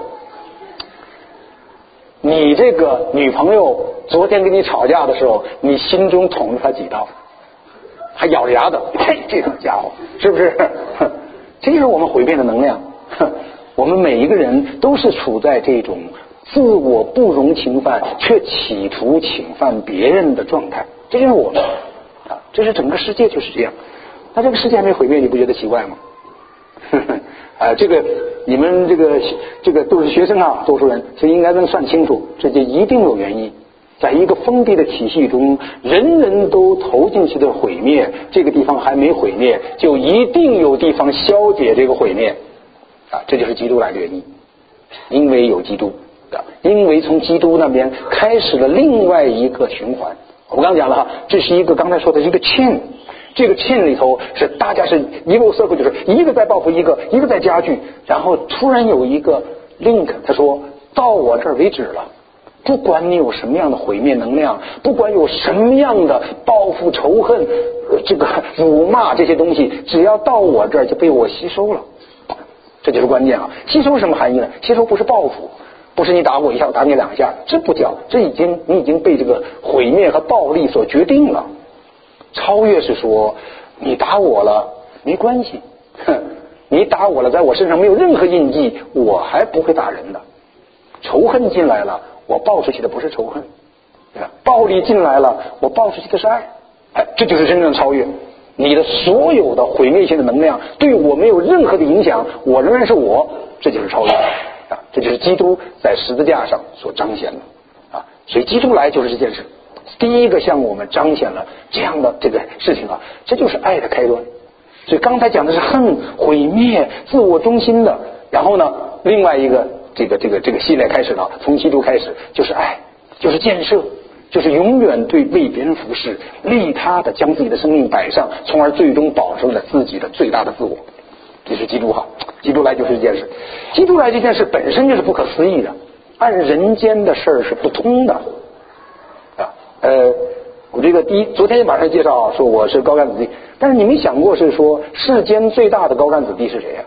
你这个女朋友昨天跟你吵架的时候，你心中捅了她几刀，还咬着牙的，嘿，这个家伙是不是？这就是我们毁灭的能量。我们每一个人都是处在这种自我不容侵犯，却企图侵犯别人的状态，这就是我们啊，这是整个世界就是这样。那这个世界还没毁灭，你不觉得奇怪吗？啊，这个你们这个这个都是学生啊，多数人所以应该能算清楚，这就一定有原因。在一个封闭的体系中，人人都投进去的毁灭，这个地方还没毁灭，就一定有地方消解这个毁灭啊，这就是基督来的原因。因为有基督啊，因为从基督那边开始了另外一个循环。我刚讲了哈，这是一个刚才说的一个 chain， 这个 chain 里头是大家是一路 circle， 就是一个在报复一个，一个在加剧，然后突然有一个 link， 他说到我这儿为止了。不管你有什么样的毁灭能量，不管有什么样的报复仇恨这个辱骂这些东西，只要到我这儿就被我吸收了，这就是关键啊！吸收什么含义呢？吸收不是报复，不是你打我一下我打你两下，这不叫，这已经你已经被这个毁灭和暴力所决定了。超越是说你打我了没关系，哼，你打我了在我身上没有任何印记，我还不会打人的。仇恨进来了，我报出去的不是仇恨，暴力进来了，我报出去的是爱。哎，这就是真正的超越。你的所有的毁灭性的能量对我没有任何的影响，我仍然是我，这就是超越啊！这就是基督在十字架上所彰显的啊！所以基督来就是这件事，第一个向我们彰显了这样的这个事情啊，这就是爱的开端。所以刚才讲的是恨、毁灭、自我中心的，然后呢，另外一个这个这个这个系列开始了，从基督开始就是爱，就是建设。就是永远对为别人服侍，利他的将自己的生命摆上，从而最终保证了自己的最大的自我。这是基督哈，基督来就是这件事，基督来这件事本身就是不可思议的，按人间的事儿是不通的啊。呃，我这个第一昨天晚上介绍说我是高干子弟，但是你没想过是说世间最大的高干子弟是谁呀、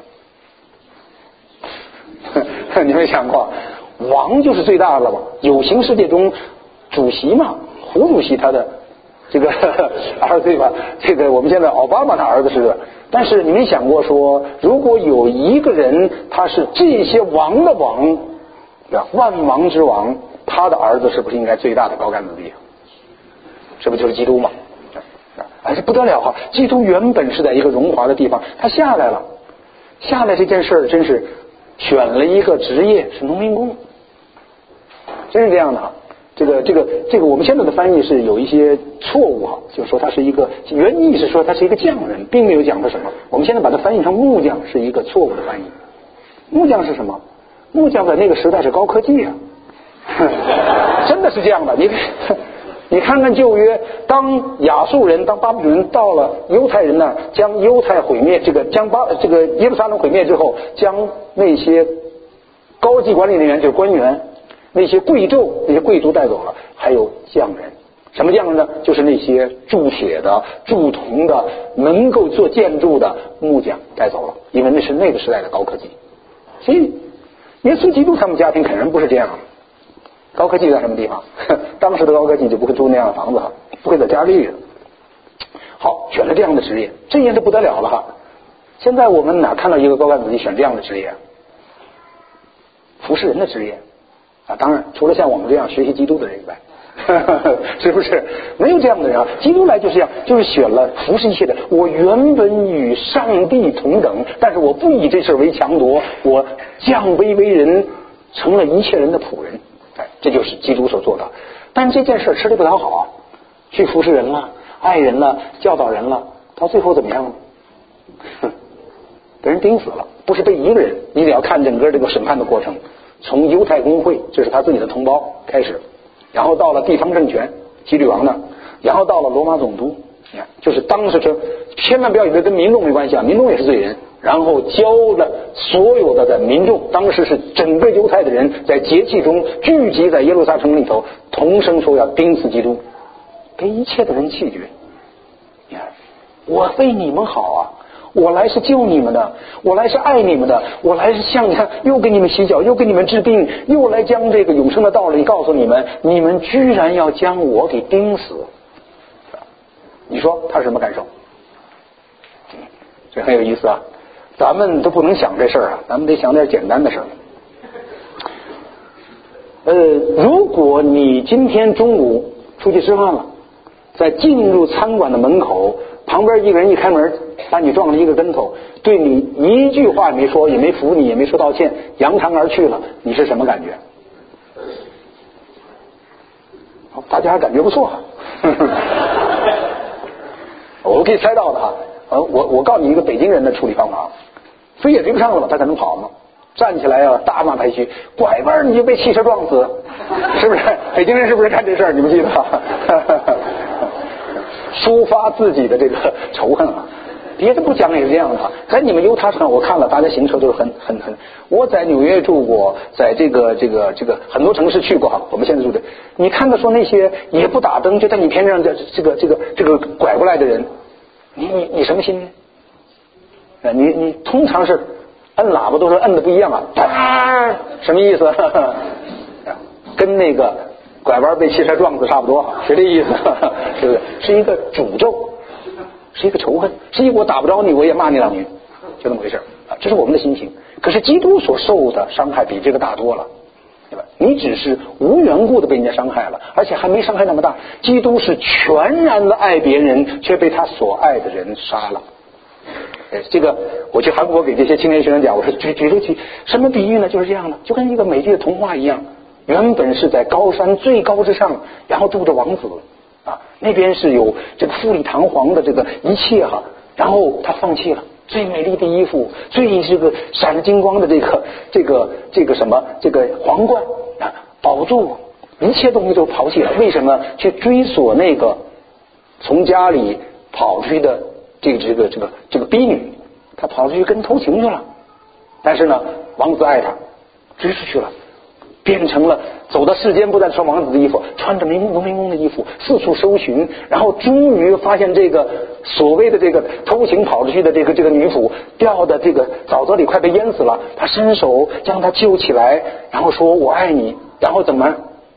啊？你没想过，王就是最大的了吗？有形世界中。主席嘛，胡主席他的这个儿子对吧？这个我们现在奥巴马的儿子是个，但是你没想过说，如果有一个人他是这些王的王，万王之王，他的儿子是不是应该最大的高干子弟？是不是就是基督嘛？哎，这不得了啊！基督原本是在一个荣华的地方，他下来了，下来这件事儿真是选了一个职业是农民工，真是这样的啊。这个这个这个，我们现在的翻译是有一些错误哈，就是说他是一个原意是说他是一个匠人，并没有讲他什么。我们现在把它翻译成木匠，是一个错误的翻译。木匠是什么？木匠在那个时代是高科技啊，真的是这样的。你你看看旧约，当亚述人、当巴比伦人到了犹太人那儿，将犹太毁灭，这个将巴这个耶路撒冷毁灭之后，将那些高级管理人员就是官员。那些贵胄、那些贵族带走了，还有匠人。什么匠人呢？就是那些铸铁的、铸铜的、能够做建筑的木匠带走了，因为那是那个时代的高科技。所以，耶稣基督他们家庭肯定不是这样的。高科技在什么地方？当时的高科技就不会住那样的房子哈，不会在家里的。好，选了这样的职业，这也是不得了了哈。 现在我们哪看到一个高干子弟选这样的职业？服侍人的职业啊，当然除了像我们这样学习基督的人以外，是不是没有这样的人啊？基督来就是这样，就是选了服侍一切的。我原本与上帝同等，但是我不以这事为强夺，我降卑为人，成了一切人的仆人。哎，这就是基督所做的。但这件事吃力不讨好啊，去服侍人了，爱人了，教导人了，到最后怎么样呢？哼，被人钉死了。不是被一个人，你得要看整个这个审判的过程，从犹太公会，这是他自己的同胞开始，然后到了地方政权希律王那，然后到了罗马总督，你看，就是当时这千万不要以为跟民众没关系啊，民众也是罪人，然后教了所有的在民众，当时是整个犹太的人在节气中聚集在耶路撒冷里头，同声说要钉死基督，给一切的人弃绝。你看，我为你们好啊，我来是救你们的，我来是爱你们的，我来是像你看又给你们洗脚，又给你们治病，又来将这个永生的道理告诉你们，你们居然要将我给钉死，你说他是什么感受？这很有意思啊，咱们都不能想这事儿啊，咱们得想点简单的事儿。呃，如果你今天中午出去吃饭了，在进入餐馆的门口，旁边一个人一开门把你撞了一个跟头，对你一句话也没说，也没扶你，也没说道歉，扬长而去了，你是什么感觉？大家感觉不错我可以猜到的哈，呃，我我告诉你一个北京人的处理方法，飞也追不上了，他可能跑吗？站起来啊，大骂拍去，拐弯你就被汽车撞死，是不是？北京人是不是干这事儿？你们记得抒发自己的这个仇恨啊，别的不讲也是这样的。在你们犹他城，我看了大家行车都是很很很。我在纽约住过，在这个这个这个很多城市去过哈。我们现在住的，你看到说那些也不打灯就在你边上这这个这个这个拐过来的人，你你你什么心呢？呃，你你通常是摁喇叭都是摁的不一样啊，啪，什么意思？跟那个拐弯被汽车撞死差不多，是这意思，是不是？是一个诅咒，是一个仇恨，是一个我打不着你我也骂你两句，就这么回事啊。这是我们的心情。可是基督所受的伤害比这个大多了，对吧？你只是无缘故的被人家伤害了，而且还没伤害那么大。基督是全然的爱别人，却被他所爱的人杀了。哎，这个我去韩国给这些青年学生讲，我说举举这举什么比喻呢？就是这样的，就跟一个美丽的童话一样。原本是在高山最高之上，然后住着王子啊，那边是有这个富丽堂皇的这个一切哈，然后他放弃了最美丽的衣服，最这个闪着金光的这个这个这个什么这个皇冠啊，宝座，一切东西都抛弃了。为什么去追索那个从家里跑出去的这个这个这个这个婢女？他跑出去跟偷情去了，但是呢，王子爱他，追出去了。变成了走到世间不再穿王子的衣服，穿着民农民工的衣服四处搜寻，然后终于发现这个所谓的这个偷情跑出去的这个这个女仆掉的这个沼泽里快被淹死了，他伸手将她救起来，然后说我爱你，然后怎么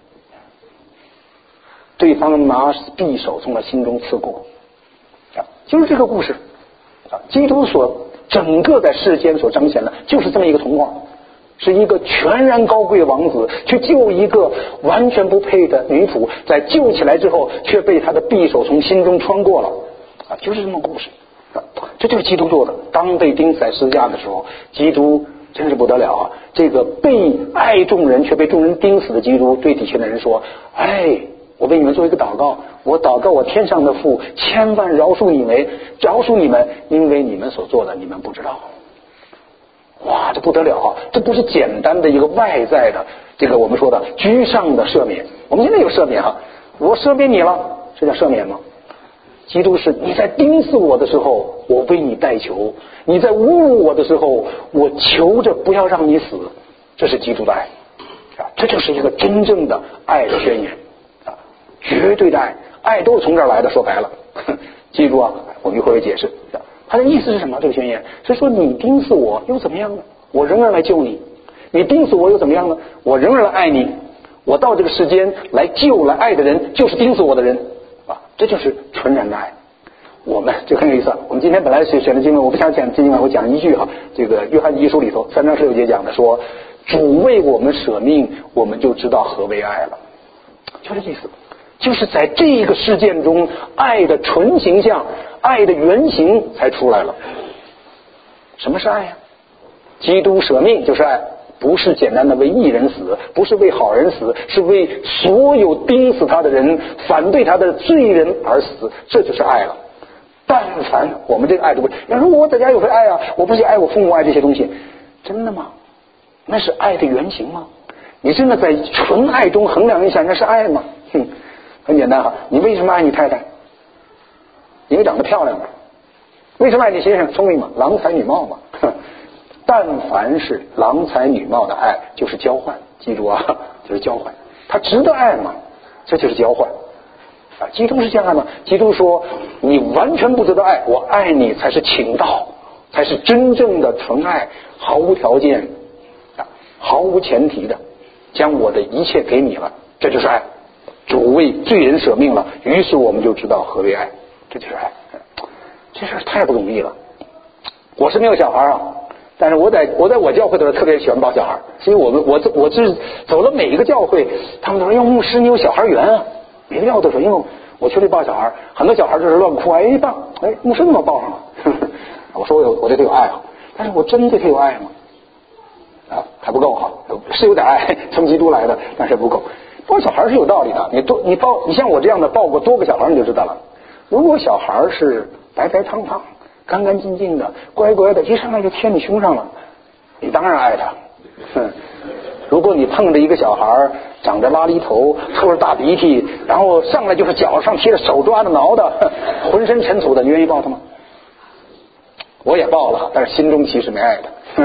对方拿匕首从他心中刺过啊，就是这个故事啊，基督所整个在世间所彰显的就是这么一个童话，是一个全然高贵的王子去救一个完全不配的女仆，在救起来之后却被他的匕首从心中穿过了啊，就是这么个故事啊，这就是基督做的。当被钉死在十字架的时候，基督真是不得了啊！这个被爱众人却被众人钉死的基督对底下的人说，哎，我为你们做一个祷告，我祷告我天上的父千万饶恕你们饶恕你们，因为你们所做的你们不知道。哇，这不得了啊！这不是简单的一个外在的这个我们说的居上的赦免。我们现在有赦免哈，我赦免你了，这叫赦免吗？基督是你在钉死我的时候，我为你代求；你在侮辱我的时候，我求着不要让你死。这是基督的爱啊，这就是一个真正的爱的宣言啊，绝对的爱，爱都是从这儿来的。说白了，记住啊，我们一会儿会解释。他的意思是什么？这个宣言是说，你钉死我又怎么样呢？我仍然来救你。你钉死我又怎么样呢？我仍然来爱你。我到这个世间来救来爱的人，就是钉死我的人啊！这就是纯然的爱。 我们这很有意思啊。我们今天本来是选的经文，我不想讲经文，我讲一句哈。这个约翰一书里头三章十六节讲的说，主为我们舍命，我们就知道何为爱了，就这意思。就是在这个事件中，爱的纯形象，爱的原型才出来了。什么是爱呀？基督舍命就是爱，不是简单的为义人死，不是为好人死，是为所有钉死他的人、反对他的罪人而死，这就是爱了。但凡我们这个爱都不，那如果我在家有份爱啊，我不是爱我父母爱这些东西，真的吗？那是爱的原型吗？你真的在纯爱中衡量一下，那是爱吗？哼，很简单哈，你为什么爱你太太？因为长得漂亮嘛。为什么爱你先生？聪明嘛，郎才女貌嘛。但凡是郎才女貌的爱，就是交换，记住啊，就是交换。他值得爱吗？这就是交换啊。基督是这样爱吗？基督说，你完全不值得爱，我爱你才是倾倒，才是真正的纯爱，毫无条件啊，毫无前提的将我的一切给你了，这就是爱。主为罪人舍命了，于是我们就知道何为爱，这就是爱。这事太不容易了。我是没有小孩啊，但是我在我在我教会的时候特别喜欢抱小孩，所以我们我我是走了每一个教会，他们都说哟，牧师你有小孩缘啊，每个教会都说，因为我去那抱小孩，很多小孩就是乱哭，哎棒，哎牧师怎么抱上了？我说我有我对他有爱啊，但是我真对他有爱吗？啊，还不够哈，是有点爱，从基督来的，但是不够。抱小孩是有道理的，你多你抱你像我这样的抱过多个小孩你就知道了。如果小孩是白白胖胖、干干净净的、乖乖的，一上来就贴你胸上了，你当然爱他。哼，如果你碰着一个小孩长着拉力头、抽着大鼻涕，然后上来就是脚上贴着手抓着挠的，浑身尘土的，你愿意抱他吗？我也抱了，但是心中其实没爱他。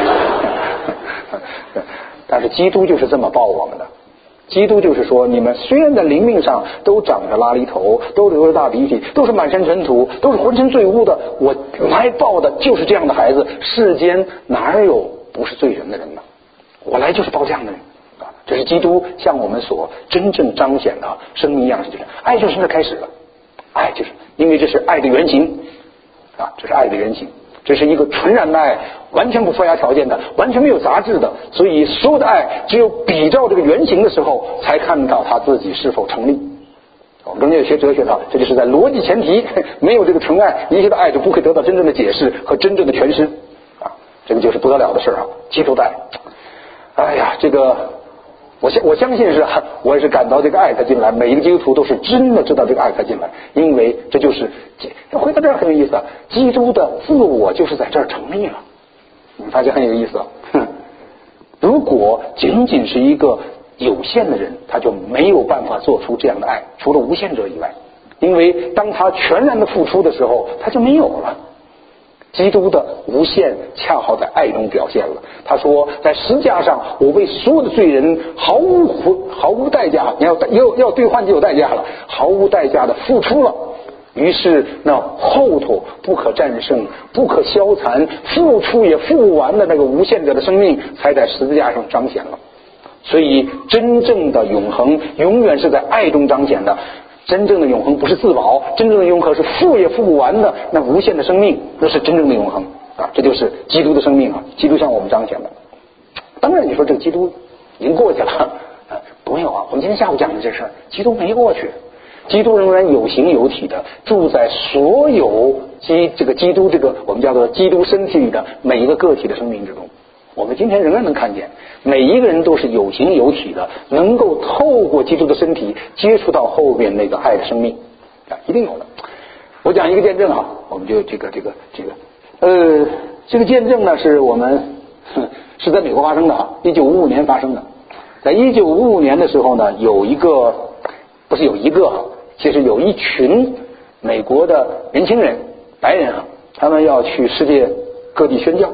但是基督就是这么抱我们的。基督就是说，你们虽然在灵命上都长着拉力头，都流着大鼻涕，都是满身尘土，都是浑身罪污的，我来抱的就是这样的孩子。世间哪有不是罪人的人呢？我来就是抱这样的人啊！这是基督向我们所真正彰显的生命样式，就是爱就是那开始了，爱就是因为这是爱的原型啊，这是爱的原型。这是一个纯然的爱，完全不附加条件的，完全没有杂质的，所以所有的爱只有比照这个原型的时候，才看到他自己是否成立。我们有学哲学的，这就是在逻辑前提没有这个纯爱，一切的爱就不会得到真正的解释和真正的诠释啊，这个就是不得了的事啊！基督的爱，哎呀，这个我相我相信是，我也是感到这个爱才进来，每一个基督徒都是真的知道这个爱才进来，因为这就是回到这儿很有意思啊，基督的自我就是在这儿成立了，你发现很有意思啊。如果仅仅是一个有限的人，他就没有办法做出这样的爱，除了无限者以外，因为当他全然的付出的时候，他就没有了。基督的无限恰好在爱中表现了。他说，在十字架上，我为所有的罪人毫无毫无代价，你要要要兑换就有代价了，毫无代价的付出了。于是那后头不可战胜、不可消残、付出也付不完的那个无限者的生命，才在十字架上彰显了。所以，真正的永恒永远是在爱中彰显的。真正的永恒不是自保，真正的永恒是付也付不完的那无限的生命，那是真正的永恒啊！这就是基督的生命啊！基督向我们彰显的。当然，你说这个基督已经过去了啊？不用啊！我们今天下午讲的这事儿，基督没过去，基督仍然有形有体的住在所有基这个基督这个我们叫做基督身体里的每一个个体的生命之中。我们今天仍然能看见，每一个人都是有形有体的，能够透过基督的身体接触到后边那个爱的生命啊，一定有的。我讲一个见证啊，我们就这个这个这个呃，这个见证呢是我们是在美国发生的啊，一九五五年发生的。在一九五五年的时候呢，有一个不是有一个，其实有一群美国的年轻人，白人啊，他们要去世界各地宣教。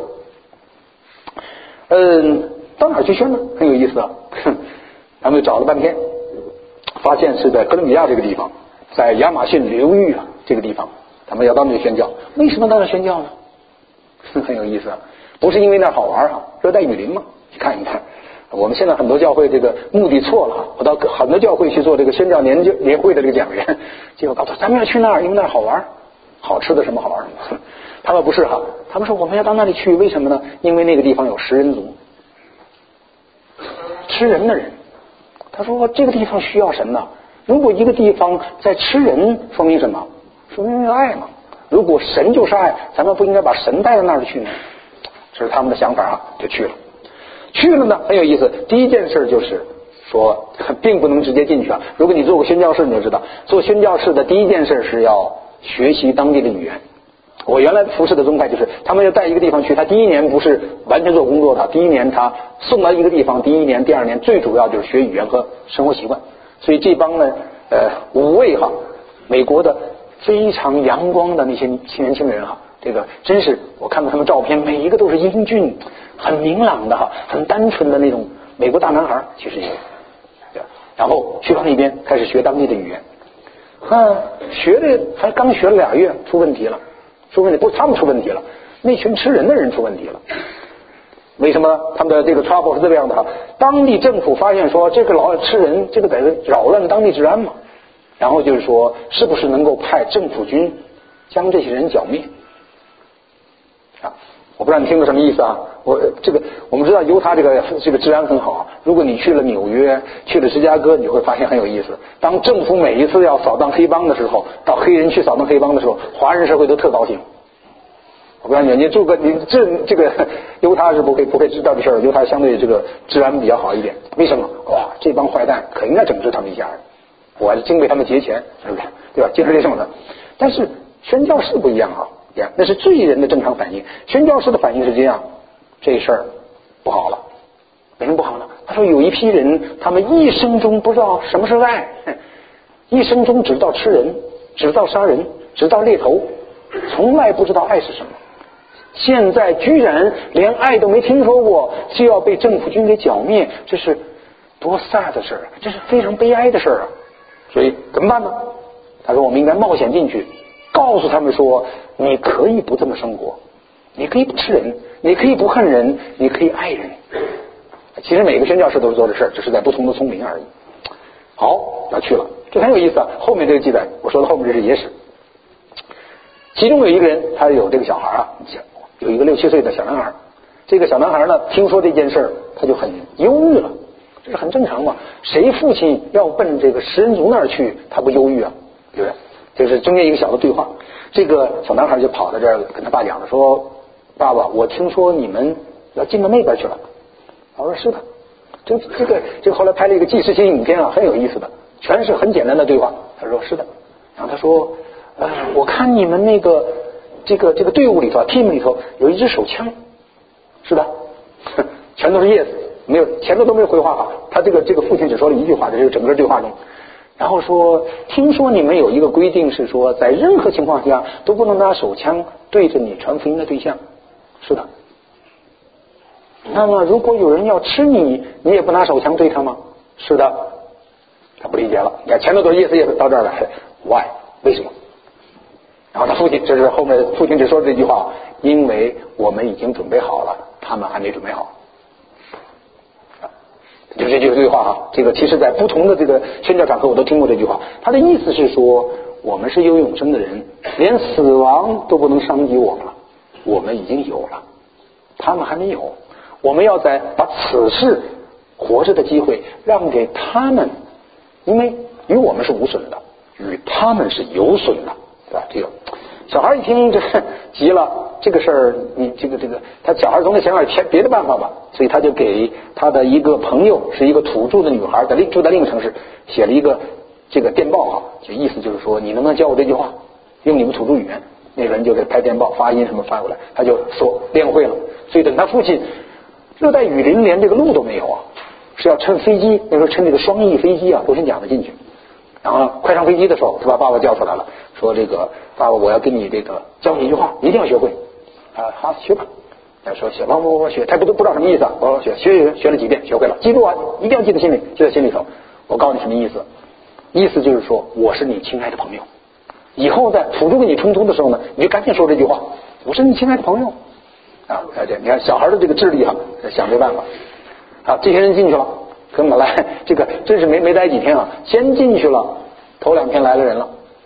嗯，到哪儿去宣呢？很有意思啊！他们找了半天，发现是在哥伦比亚这个地方，在亚马逊流域啊这个地方，他们要到那里宣教。为什么到那儿宣教呢？很有意思啊！不是因为那儿好玩啊，热带雨林嘛，去看一看。我们现在很多教会这个目的错了，我到很多教会去做这个宣教年年会的这个讲员，结果告诉咱们要去那儿，因为那儿好玩。 好吃的什么好玩什么。他们不是哈，他们说我们要到那里去，为什么呢？因为那个地方有食人族，吃人的人。他说这个地方需要神呐。如果一个地方在吃人，说明什么？说明有爱嘛。如果神就是爱，咱们不应该把神带到那儿去呢？这是他们的想法啊，就去了。去了呢，很有意思。第一件事就是说，并不能直接进去啊。如果你做过宣教士，你就知道，做宣教士的第一件事是要学习当地的语言。我原来服侍的宗派就是，他们要带一个地方去，他第一年不是完全做工作的，第一年他送到一个地方，第一年、第二年最主要就是学语言和生活习惯。所以这帮呢，呃，五位哈，美国的非常阳光的那些年轻人哈，这个真是我看到他们照片，每一个都是英俊、很明朗的哈，很单纯的那种美国大男孩，其实也，对吧？然后去到那边开始学当地的语言，啊，学的还刚学了俩月，出问题了。出问题不是他们出问题了，那群吃人的人出问题了。为什么他们的这个 trouble 是这样的哈？当地政府发现说这个老吃人，这个得扰乱当地治安嘛，然后就是说是不是能够派政府军将这些人剿灭啊？我不知道你听懂什么意思啊？我这个我们知道犹他这个这个治安很好啊。如果你去了纽约，去了芝加哥，你会发现很有意思。当政府每一次要扫荡黑帮的时候，到黑人去扫荡黑帮的时候，华人社会都特高兴。我不知道你你住个你这这个犹他是不会不会知道这事儿，犹他相对这个治安比较好一点。为什么？哇，这帮坏蛋可应该整治他们一下，我经为他们劫钱，是不是？对吧？劫持这什么的。但是宣教士不一样啊。那是罪人的正常反应。宣教士的反应是这样，这事儿不好了。为什么不好呢？他说有一批人，他们一生中不知道什么是爱，一生中只知道吃人，只知道杀人，只知道猎头，从来不知道爱是什么。现在居然连爱都没听说过，就要被政府军给剿灭，这是多 sad 的事儿，这是非常悲哀的事儿啊！所以怎么办呢？他说我们应该冒险进去，告诉他们说，你可以不这么生活，你可以不吃人，你可以不恨人，你可以爱人。其实每个宣教士都是做这事儿，只是在不同的丛林而已。好，要去了，这很有意思啊。后面这个记载，我说的后面这是野史。其中有一个人，他有这个小孩啊，有一个六七岁的小男孩。这个小男孩呢，听说这件事儿，他就很忧郁了，这是很正常嘛。谁父亲要奔这个食人族那儿去，他不忧郁啊，对不对？这是中间一个小的对话。这个小男孩就跑到这儿跟他爸讲了，说：“爸爸，我听说你们要进到那边去了。”他说：“是的。”这这个这个后来拍了一个纪实性影片啊，很有意思的，全是很简单的对话。他说：“是的。”然后他说：“呃，我看你们那个这个这个队伍里头 team 里头有一支手枪。”是的，全都是 yes， 没有前头都没有回话法。他这个这个父亲只说了一句话，在这个整个对话中。然后说，听说你们有一个规定是说，在任何情况下都不能拿手枪对着你传福音的对象。是的。那么如果有人要吃你，你也不拿手枪对他吗？是的。他不理解了，你看前头都是 yes yes 到这儿来 ，why 为什么？然后他父亲，这是后面父亲只说这句话，因为我们已经准备好了，他们还没准备好。就这句对话哈，这个其实在不同的这个宣教场合我都听过这句话。他的意思是说，我们是有永生的人，连死亡都不能伤及我们了，我们已经有了，他们还没有。我们要在把此事活着的机会让给他们，因为与我们是无损的，与他们是有损的，对吧？这个小孩一听这急了，这个事儿你这个这个，他小孩总得想想别的办法吧，所以他就给他的一个朋友，是一个土著的女孩，在另住在另一个城市，写了一个这个电报啊，就意思就是说，你能不能教我这句话，用你们土著语言？那个人就给拍电报，发音什么发过来，他就说练会了。所以等他父亲热带雨林连这个路都没有啊，是要乘飞机，那时候乘这个双翼飞机啊，都先讲得进去。然后快上飞机的时候，他把爸爸叫出来了，说这个爸爸，我要跟你这个教你一句话，一定要学会啊，好学吧。他说学吧，我我学，他不都不知道什么意思啊，我学学学学了几遍，学会了，记住啊，一定要记在心里，记在心里头。我告诉你什么意思？意思就是说，我是你亲爱的朋友，以后在土著跟你冲突的时候呢，你就赶紧说这句话，我是你亲爱的朋友啊。这你看小孩的这个智力哈、啊，想这办法。好，这些人进去了。跟我来，这个真是没没待几天啊，先进去了，头两天来了人了，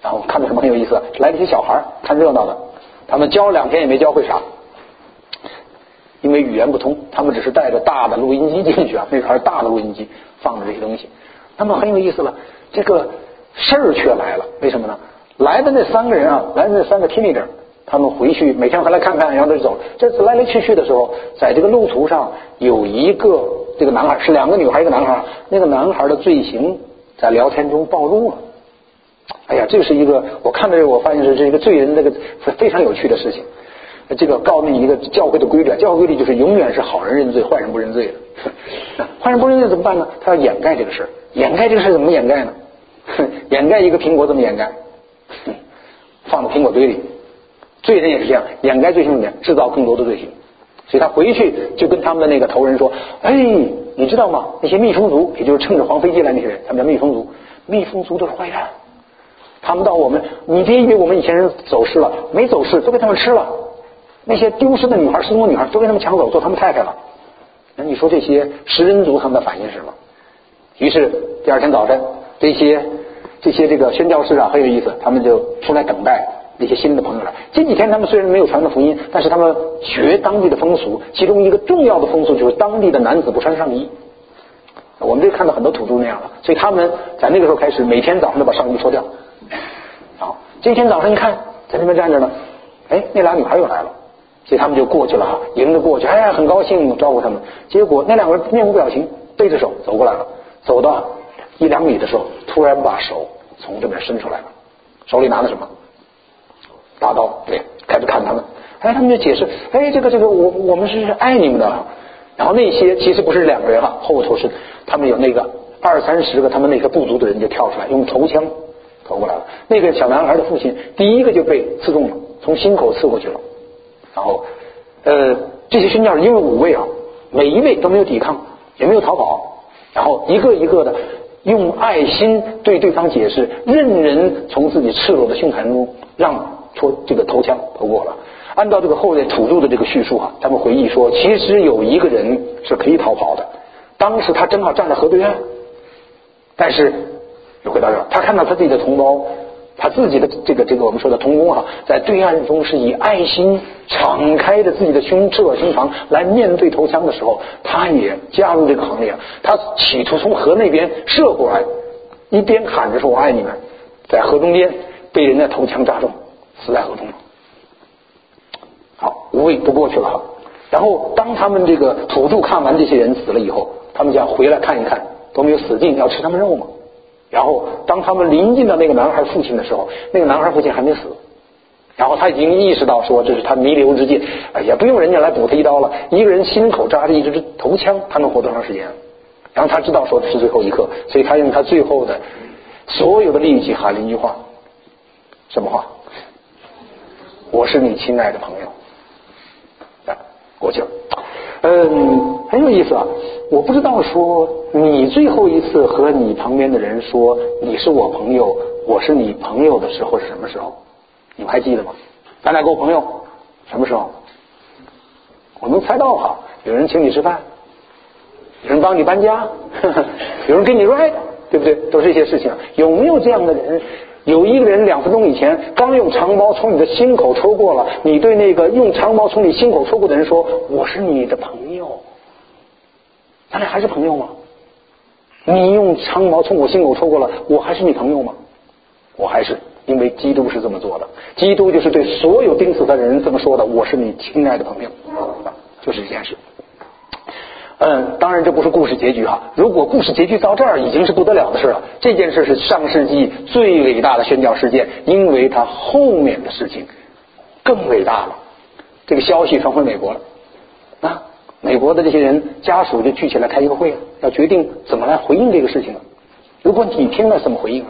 然后看到什么很有意思，来了一些小孩看热闹的，他们教了两天也没教会啥，因为语言不通，他们只是带着大的录音机进去啊，那时候还是大的录音机放着这些东西。那么很有意思了，这个事儿却来了，为什么呢？来的那三个人啊，来的那三个 teenager， 他们回去每天回来看看，然后就走。这次来来去去的时候，在这个路途上有一个这个男孩，是两个女孩一个男孩，那个男孩的罪行在聊天中暴露了。哎呀，这是一个我看到这个我发现是这个罪人这个非常有趣的事情。这个告诉你一个教会的规律，教会规律就是永远是好人认罪，坏人不认罪的。坏人不认罪怎么办呢？他要掩盖这个事，掩盖这个事怎么掩盖呢？掩盖一个苹果怎么掩盖？放到苹果堆里。罪人也是这样，掩盖罪行里面制造更多的罪行。所以他回去就跟他们的那个头人说：“哎，你知道吗？那些蜜蜂族，也就是乘着黄飞机来那些人，他们叫蜜蜂族，蜜蜂族都是坏人。他们到我们，你别以为我们以前人走失了，没走失，都被他们吃了。那些丢失的女孩、失踪女孩都被他们抢走，做他们太太了。那你说这些食人族他们的反应是什么？于是第二天早晨，这些这些这个宣教士啊很有意思，他们就出来等待那些新的朋友来。这几天他们虽然没有传到福音，但是他们学当地的风俗，其中一个重要的风俗就是当地的男子不穿上衣。我们这看到很多土著那样了，所以他们在那个时候开始每天早上都把上衣脱掉。好，这天早上一看，在那边站着呢，哎，那俩女孩又来了。所以他们就过去了哈，迎着过去，哎呀，很高兴招呼他们。结果那两个人面无表情，背着手走过来了，走到一两米的时候，突然把手从这边伸出来了，手里拿的什么？大刀，对，开始砍他们。哎，他们就解释，哎，这个这个，我我们是爱你们的。然后那些其实不是两个人哈，后头是他们有那个二三十个他们那个部族的人就跳出来，用头枪投过来了。那个小男孩的父亲第一个就被刺中了，从心口刺过去了。然后，呃，这些宣教士因为五位啊，每一位都没有抵抗，也没有逃跑，然后一个一个的用爱心对对方解释，任人从自己赤裸的胸膛中让戳这个头枪投过了。按照这个后来土著的这个叙述啊，他们回忆说，其实有一个人是可以逃跑的，当时他正好站在河对岸，但是又回到这儿，他看到他自己的同胞。他自己的这个这个我们说的同工啊，在对岸中是以爱心敞开着自己的胸赤裸胸膛来面对投枪的时候，他也加入这个行列。他企图从河那边射过来，一边喊着说我爱你们，在河中间被人家投枪扎中，死在河中了。好，无畏不过去了哈。然后当他们这个土著看完这些人死了以后，他们想回来看一看，都没有死尽，要吃他们肉吗？然后当他们临近到那个男孩父亲的时候，那个男孩父亲还没死，然后他已经意识到说这是他弥留之际，哎呀，不用人家来补他一刀了，一个人心口扎着一支头枪，他能活多长时间？然后他知道说这是最后一刻，所以他用他最后的所有的力气喊了一句话，什么话？我是你亲爱的朋友。啊，过去了。嗯，很有意思啊！我不知道说你最后一次和你旁边的人说你是我朋友，我是你朋友的时候是什么时候？你们还记得吗？咱俩够朋友，什么时候？我能猜到哈，有人请你吃饭，有人帮你搬家，呵呵，有人给你 ride， 对不对？都是这些事情。有没有这样的人？有一个人两分钟以前刚用长矛从你的心口抽过了，你对那个用长矛从你心口抽过的人说我是你的朋友，咱俩还是朋友吗？你用长矛从我心口抽过了，我还是你朋友吗？我还是，因为基督是这么做的，基督就是对所有钉死他的人这么说的，我是你亲爱的朋友，就是这件事。嗯，当然这不是故事结局哈。如果故事结局到这儿已经是不得了的事了。这件事是上世纪最伟大的宣教事件，因为它后面的事情更伟大了。这个消息传回美国了啊，美国的这些人家属就聚起来开一个会，要决定怎么来回应这个事情了。如果你听了怎么回应？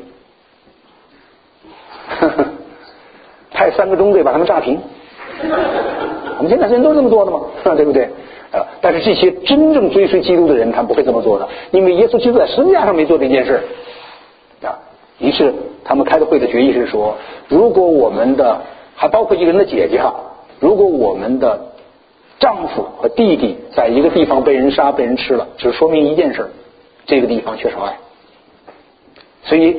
呵呵，派三个中队把他们炸平。我们现在人都这么做的嘛，对不对？呃，但是这些真正追随基督的人，他不会这么做的，因为耶稣基督在十字架上没做这件事啊。于是他们开的会的决议是说，如果我们的还包括一个人的姐姐哈，如果我们的丈夫和弟弟在一个地方被人杀、被人吃了，只说明一件事，这个地方缺少爱。所以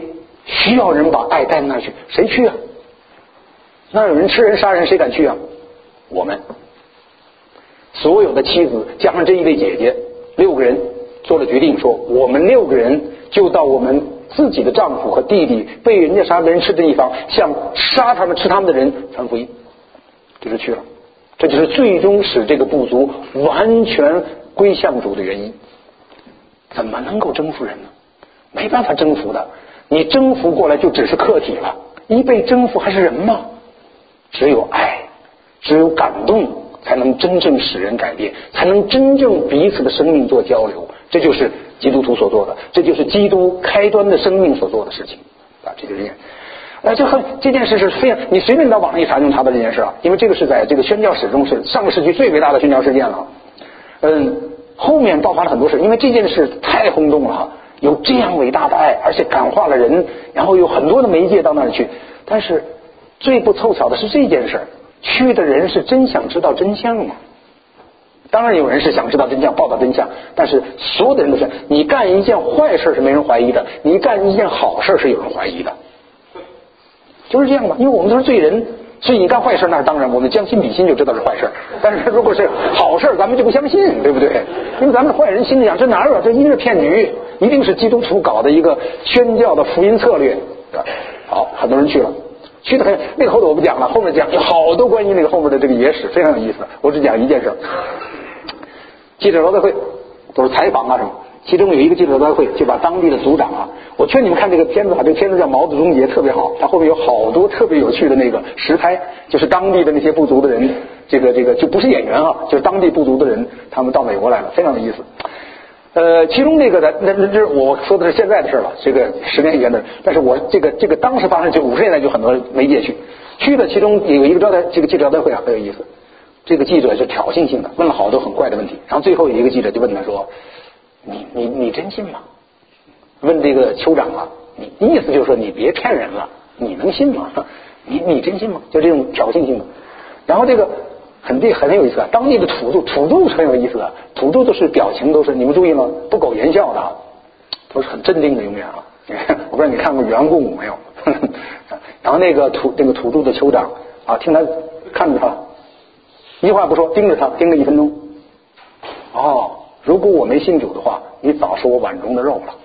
需要人把爱带到那儿去，谁去啊？那有人吃人杀人，谁敢去啊？我们所有的妻子加上这一位姐姐，六个人做了决定，说我们六个人就到我们自己的丈夫和弟弟被人家杀被人吃的地方，向杀他们吃他们的人传福音，就是去了。这就是最终使这个部族完全归向主的原因。怎么能够征服人呢？没办法征服的，你征服过来就只是客体了，一被征服还是人吗？只有爱，只有感动，才能真正使人改变，才能真正彼此的生命做交流。这就是基督徒所做的，这就是基督开端的生命所做的事情啊！这就是这样。呃，这很这件事是非常，你随便到网上一查就能查到这件事啊，因为这个是在这个宣教史中是上个世纪最伟大的宣教事件了。嗯，后面爆发了很多事，因为这件事太轰动了哈，有这样伟大的爱，而且感化了人，然后有很多的媒介到那儿去。但是最不凑巧的是这件事，去的人是真想知道真相吗？当然有人是想知道真相，报道真相，但是所有的人都是，你干一件坏事是没人怀疑的，你干一件好事是有人怀疑的。就是这样吧，因为我们都是罪人，所以你干坏事那当然我们将心比心就知道是坏事，但是如果是好事咱们就不相信，对不对？因为咱们坏人心里想，这哪有，这一定是骗局，一定是基督徒搞的一个宣教的福音策略。好，很多人去了，去的很，那个后头我不讲了，后面讲有好多关于那个后面的这个野史，非常有意思。我只讲一件事，记者招待会都是采访啊什么，其中有一个记者招待会就把当地的族长啊，我劝你们看这个片子啊，这个片子叫《毛子终结》，特别好，它后面有好多特别有趣的那个实拍，就是当地的那些部族的人，这个这个就不是演员啊，就是当地部族的人，他们到美国来了，非常有意思。呃，其中那个的那那这我说的是现在的事了，这个十年以前的，但是我这个这个当时发生就五十年代就很多媒介去去的，其中有一个招待这个记者招待会啊，很有意思。这个记者是挑衅性的，问了好多很怪的问题，然后最后有一个记者就问他说：“你你你真信吗？”问这个酋长啊，你意思就是说你别骗人了，你能信吗？你你真信吗？就这种挑衅性的。然后这个很地很有意思啊，当地的土著土著是很有意思的，土著都是表情都是你们注意了，不苟言笑的，都是很镇定的永远啊。我不知道你看过《与狼共舞》没有？然后那个土那个土著的酋长啊，听他看着他，一话不说，盯着他盯了一分钟。哦，如果我没信主的话，你早是我碗中的肉了。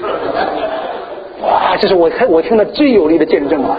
哇，这是我看我听的最有力的见证啊！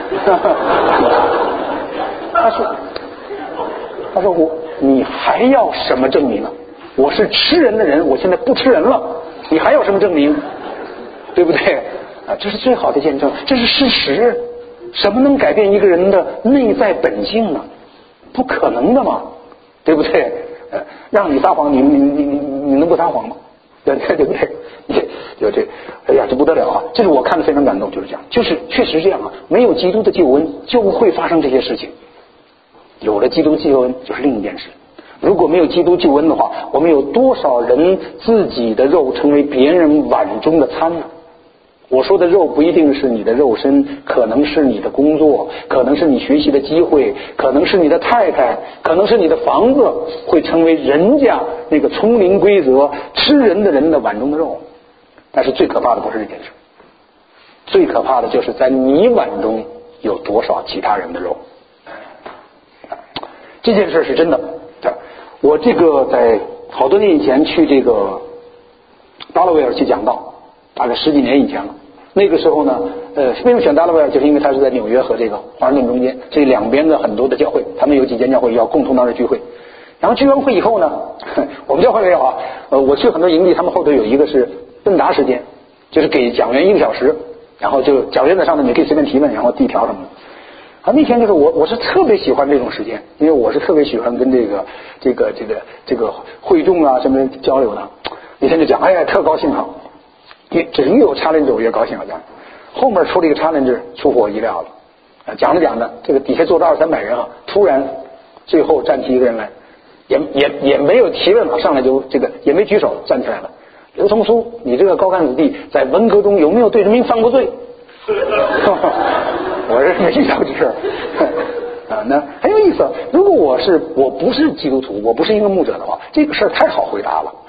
他说：“他说我，你还要什么证明呢？我是吃人的人，我现在不吃人了，你还要什么证明？对不对？啊，这是最好的见证，这是事实。什么能改变一个人的内在本性呢？不可能的嘛，对不对？呃，让你撒谎，你你你你你能不撒谎吗？对对不对？就这，哎呀，这不得了啊！这是我看的非常感动，就是这样，就是确实这样啊。没有基督的救恩，就会发生这些事情。有了基督救恩，就是另一件事。如果没有基督救恩的话，我们有多少人自己的肉成为别人碗中的餐呢？我说的肉不一定是你的肉身，可能是你的工作，可能是你学习的机会，可能是你的太太，可能是你的房子，会成为人家那个丛林规则吃人的人的碗中的肉。但是最可怕的不是这件事，最可怕的就是在你碗中有多少其他人的肉。这件事是真的。我这个在好多年以前去这个达拉维尔去讲道，大概十几年以前了。那个时候呢，呃，为什么选达拉维尔？就是因为它是在纽约和这个华盛顿中间，这两边的很多的教会，他们有几间教会要共同到这聚会。然后聚完会以后呢，我们教会没有啊，呃，我去很多营地，他们后头有一个是问答时间，就是给讲员一个小时，然后就讲员在上面，你可以随便提问，然后递条什么的。啊，那天就是我，我是特别喜欢这种时间，因为我是特别喜欢跟这个这个这个这个会众啊什么交流的。那天就讲，哎呀，特高兴啊！越只越有challenge我越高兴了。讲后面出了一个challenge，出乎我意料了。啊，讲着讲着，这个底下坐着二三百人啊，突然最后站起一个人来，也也也没有提问了，上来就这个也没举手，站起来了。刘同书，你这个高干子弟在文革中有没有对人民犯过罪？我是没遇到这事儿啊，那很有意思。如果我是我不是基督徒，我不是一个牧者的话，这个事儿太好回答了。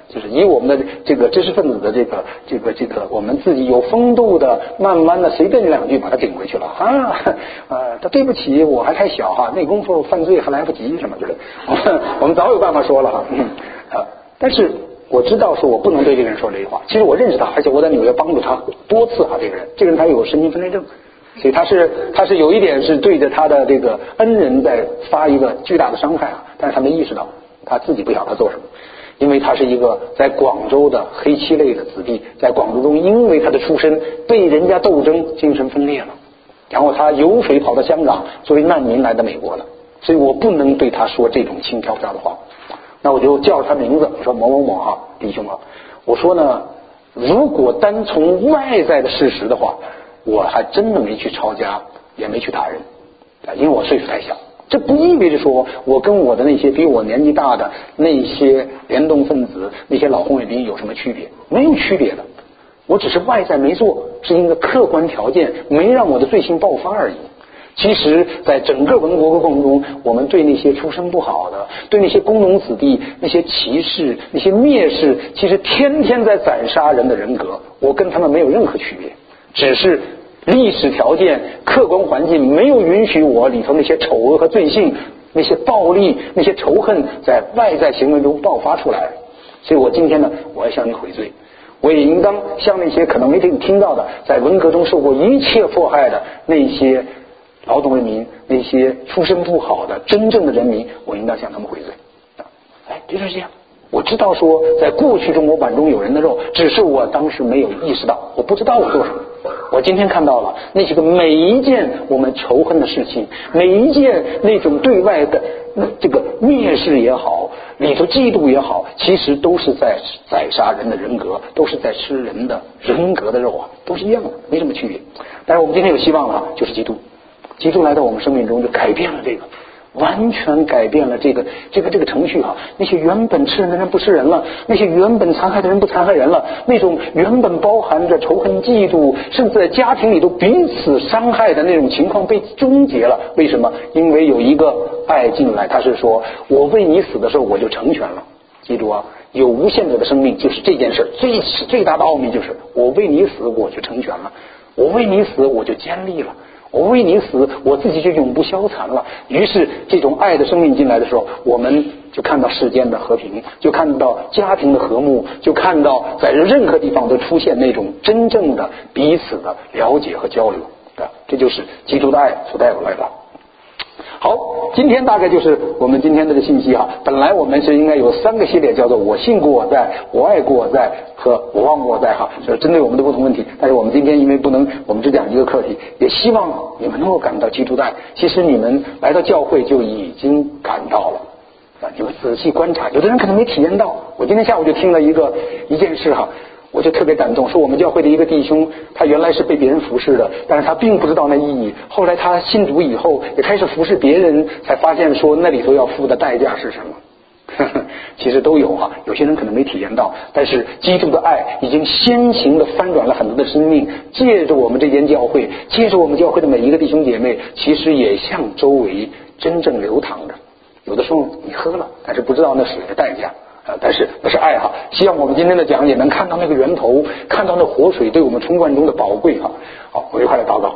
就是以我们的这个知识分子的这个这个这个我们自己有风度的，慢慢的随便两句把它顶回去了啊，呃，他对不起，我还太小哈，那功夫犯罪还来不及什么之类的，我们我们早有办法说了哈，嗯啊，但是我知道说我不能对这个人说这句话，其实我认识他，而且我在纽约帮助他多次哈，这个人，这个人他有神经分裂症。所以他是他是有一点是对着他的这个恩人在发一个巨大的伤害啊，但是他没意识到，他自己不晓得他做什么，因为他是一个在广州的黑七类的子弟，在广州中因为他的出身被人家斗争精神分裂了，然后他游水跑到香港作为难民来到美国了，所以我不能对他说这种轻飘飘的话，那我就叫他名字，我说某某某啊，弟兄啊，我说呢，如果单从外在的事实的话，我还真的没去抄家，也没去打人，因为我岁数太小。这不意味着说我跟我的那些比我年纪大的那些联动分子、那些老红卫兵有什么区别？没有区别的。我只是外在没做，是因为客观条件没让我的罪行爆发而已。其实在整个文国过程中，我们对那些出身不好的，对那些工农子弟，那些歧视，那些蔑视，其实天天在宰杀人的人格，我跟他们没有任何区别，只是历史条件、客观环境没有允许我里头那些丑恶和罪性、那些暴力、那些仇恨在外在行为中爆发出来。所以我今天呢，我要向你悔罪，我也应当向那些可能没听听到的，在文革中受过一切迫害的那些劳动人民，那些出身不好的真正的人民，我应当向他们悔罪。哎，就是这样。我知道说，在过去中我碗中有人的肉，只是我当时没有意识到，我不知道我做什么。我今天看到了那些个每一件我们仇恨的事情，每一件那种对外的这个蔑视也好，里头嫉妒也好，其实都是在宰杀人的人格，都是在吃人的人格的肉啊，都是一样的，没什么区别。但是我们今天有希望了，就是基督，基督来到我们生命中就改变了这个。完全改变了这个这个这个程序啊！那些原本吃人的人不吃人了，那些原本残害的人不残害人了，那种原本包含着仇恨、嫉妒，甚至在家庭里都彼此伤害的那种情况被终结了。为什么？因为有一个爱进来，他是说：“我为你死的时候，我就成全了。”记住啊，有无限者的生命就是这件事最最大的奥秘，就是我为你死，我就成全了；我为你死，我就坚立了。我为你死，我自己就永不消残了。于是这种爱的生命进来的时候，我们就看到世间的和平，就看到家庭的和睦，就看到在任何地方都出现那种真正的彼此的了解和交流。这就是基督的爱所带来的。好，今天大概就是我们今天这个信息啊。本来我们是应该有三个系列，叫做我信故我在、我爱故我在和我忘故我在哈，是针对我们的不同问题。但是我们今天因为不能，我们只讲一个课题，也希望你们能够感到基督的爱。其实你们来到教会就已经感到了啊，你们仔细观察，有的人可能没体验到。我今天下午就听了一个一件事哈。我就特别感动，说我们教会的一个弟兄，他原来是被别人服侍的，但是他并不知道那意义。后来他信主以后，也开始服侍别人，才发现说那里头要付的代价是什么。呵呵，其实都有啊，有些人可能没体验到，但是基督的爱已经先行的翻转了很多的生命，借着我们这间教会，借着我们教会的每一个弟兄姐妹，其实也向周围真正流淌着。有的时候你喝了，但是不知道那水的代价。啊，但是那是爱哈，希望我们今天的讲也能看到那个源头，看到那活水对我们冲灌中的宝贵哈。好，我就快来祷告。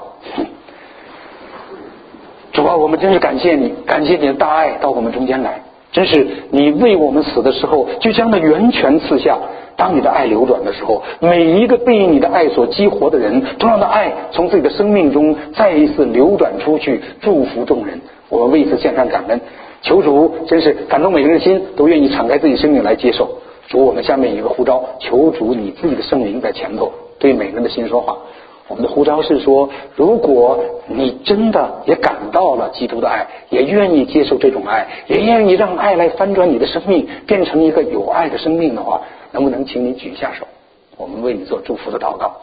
主啊，我们真是感谢你，感谢你的大爱到我们中间来，真是你为我们死的时候，就将那源泉赐下。当你的爱流转的时候，每一个被你的爱所激活的人，同样的爱从自己的生命中再一次流转出去，祝福众人。我们为此献上感恩。求主真是感动每个人的心，都愿意敞开自己生命来接受。主，我们下面一个呼召，求主你自己的圣灵在前头对每个人的心说话。我们的呼召是说，如果你真的也感到了基督的爱，也愿意接受这种爱，也愿意让爱来翻转你的生命，变成一个有爱的生命的话，能不能请你举下手，我们为你做祝福的祷告。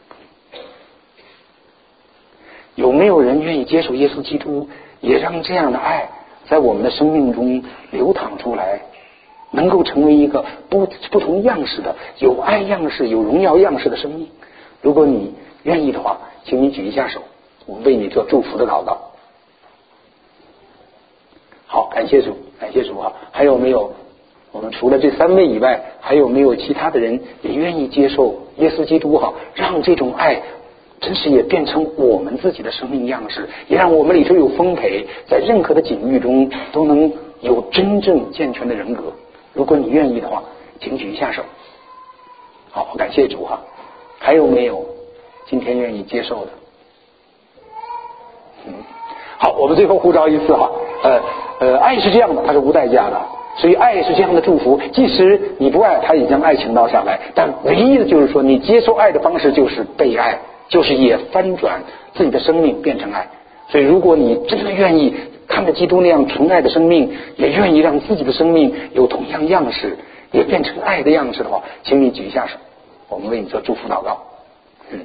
有没有人愿意接受耶稣基督，也让这样的爱在我们的生命中流淌出来，能够成为一个不不同样式的有爱样式、有荣耀样式的生命？如果你愿意的话，请你举一下手，我为你做祝福的祷告。好，感谢主，感谢主啊！还有没有我们除了这三位以外，还有没有其他的人也愿意接受耶稣基督哈，让这种爱真是也变成我们自己的生命样式，也让我们里头有丰沛，在任何的境遇中都能有真正健全的人格。如果你愿意的话，请举一下手。好，感谢主哈。还有没有今天愿意接受的？嗯，好，我们最后呼召一次哈。呃呃，爱是这样的，它是无代价的。所以爱是这样的祝福，即使你不爱，他也将爱倾倒下来。但唯一的就是说，你接受爱的方式就是被爱，就是也翻转自己的生命变成爱。所以如果你真的愿意看着基督那样纯爱的生命，也愿意让自己的生命有同样样式，也变成爱的样式的话，请你举一下手，我们为你做祝福祷告。嗯，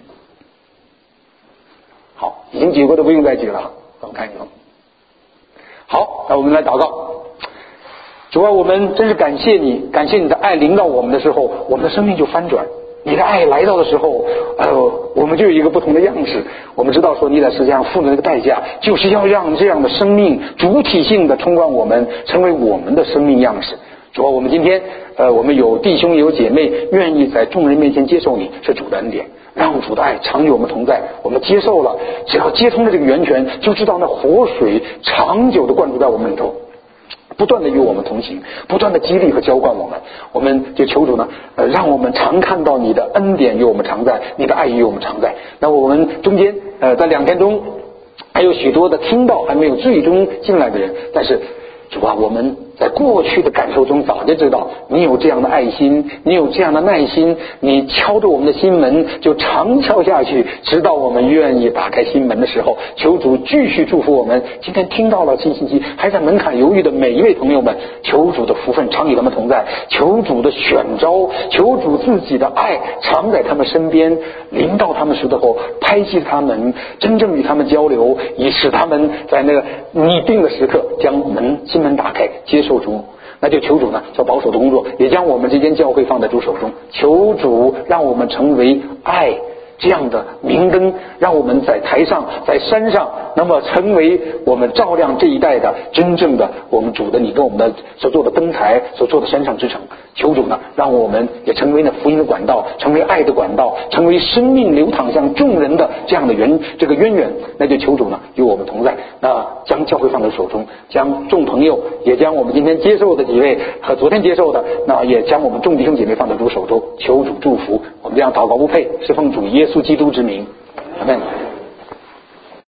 好，已经举过的不用再举了，我们看一看。好，那我们来祷告。主啊，我们真是感谢你，感谢你的爱临到我们的时候，我们的生命就翻转。你的爱来到的时候，呃，我们就有一个不同的样式。我们知道说你在世界上付的那个代价，就是要让这样的生命主体性的冲冠我们，成为我们的生命样式。主啊，我们今天呃，我们有弟兄有姐妹愿意在众人面前接受你，是主的恩典，让主的爱常与我们同在。我们接受了，只要接通了这个源泉，就知道那活水长久的灌注在我们里头，不断的与我们同行，不断的激励和浇灌我们。我们就求主呢，呃，让我们常看到你的恩典与我们常在，你的爱与我们常在。那我们中间呃，在两天中还有许多的听到还没有最终进来的人，但是主啊，我们在过去的感受中早就知道你有这样的爱心，你有这样的耐心，你敲着我们的心门就常敲下去，直到我们愿意打开心门的时候。求主继续祝福我们今天听到了新信息还在门槛犹豫的每一位朋友们，求主的福分常与他们同在，求主的选召，求主自己的爱常在他们身边，临到他们时候拍击他们，真正与他们交流，以使他们在那个拟定的时刻将门心门打开，接受主。那就求主呢做保守的工作，也将我们这间教会放在主手中。求主让我们成为爱这样的明灯，让我们在台上在山上，那么成为我们照亮这一代的真正的我们主的你跟我们的所做的灯台，所做的山上之城。求主呢让我们也成为那福音的管道，成为爱的管道，成为生命流淌向众人的这样的源这个渊源。那就求主呢与我们同在，那将教会放在手中，将众朋友也将我们今天接受的几位和昨天接受的，那也将我们众弟兄姐妹放在主手中。求主祝福我们，这样祷告不配，是奉主耶稣基督之名，阿们。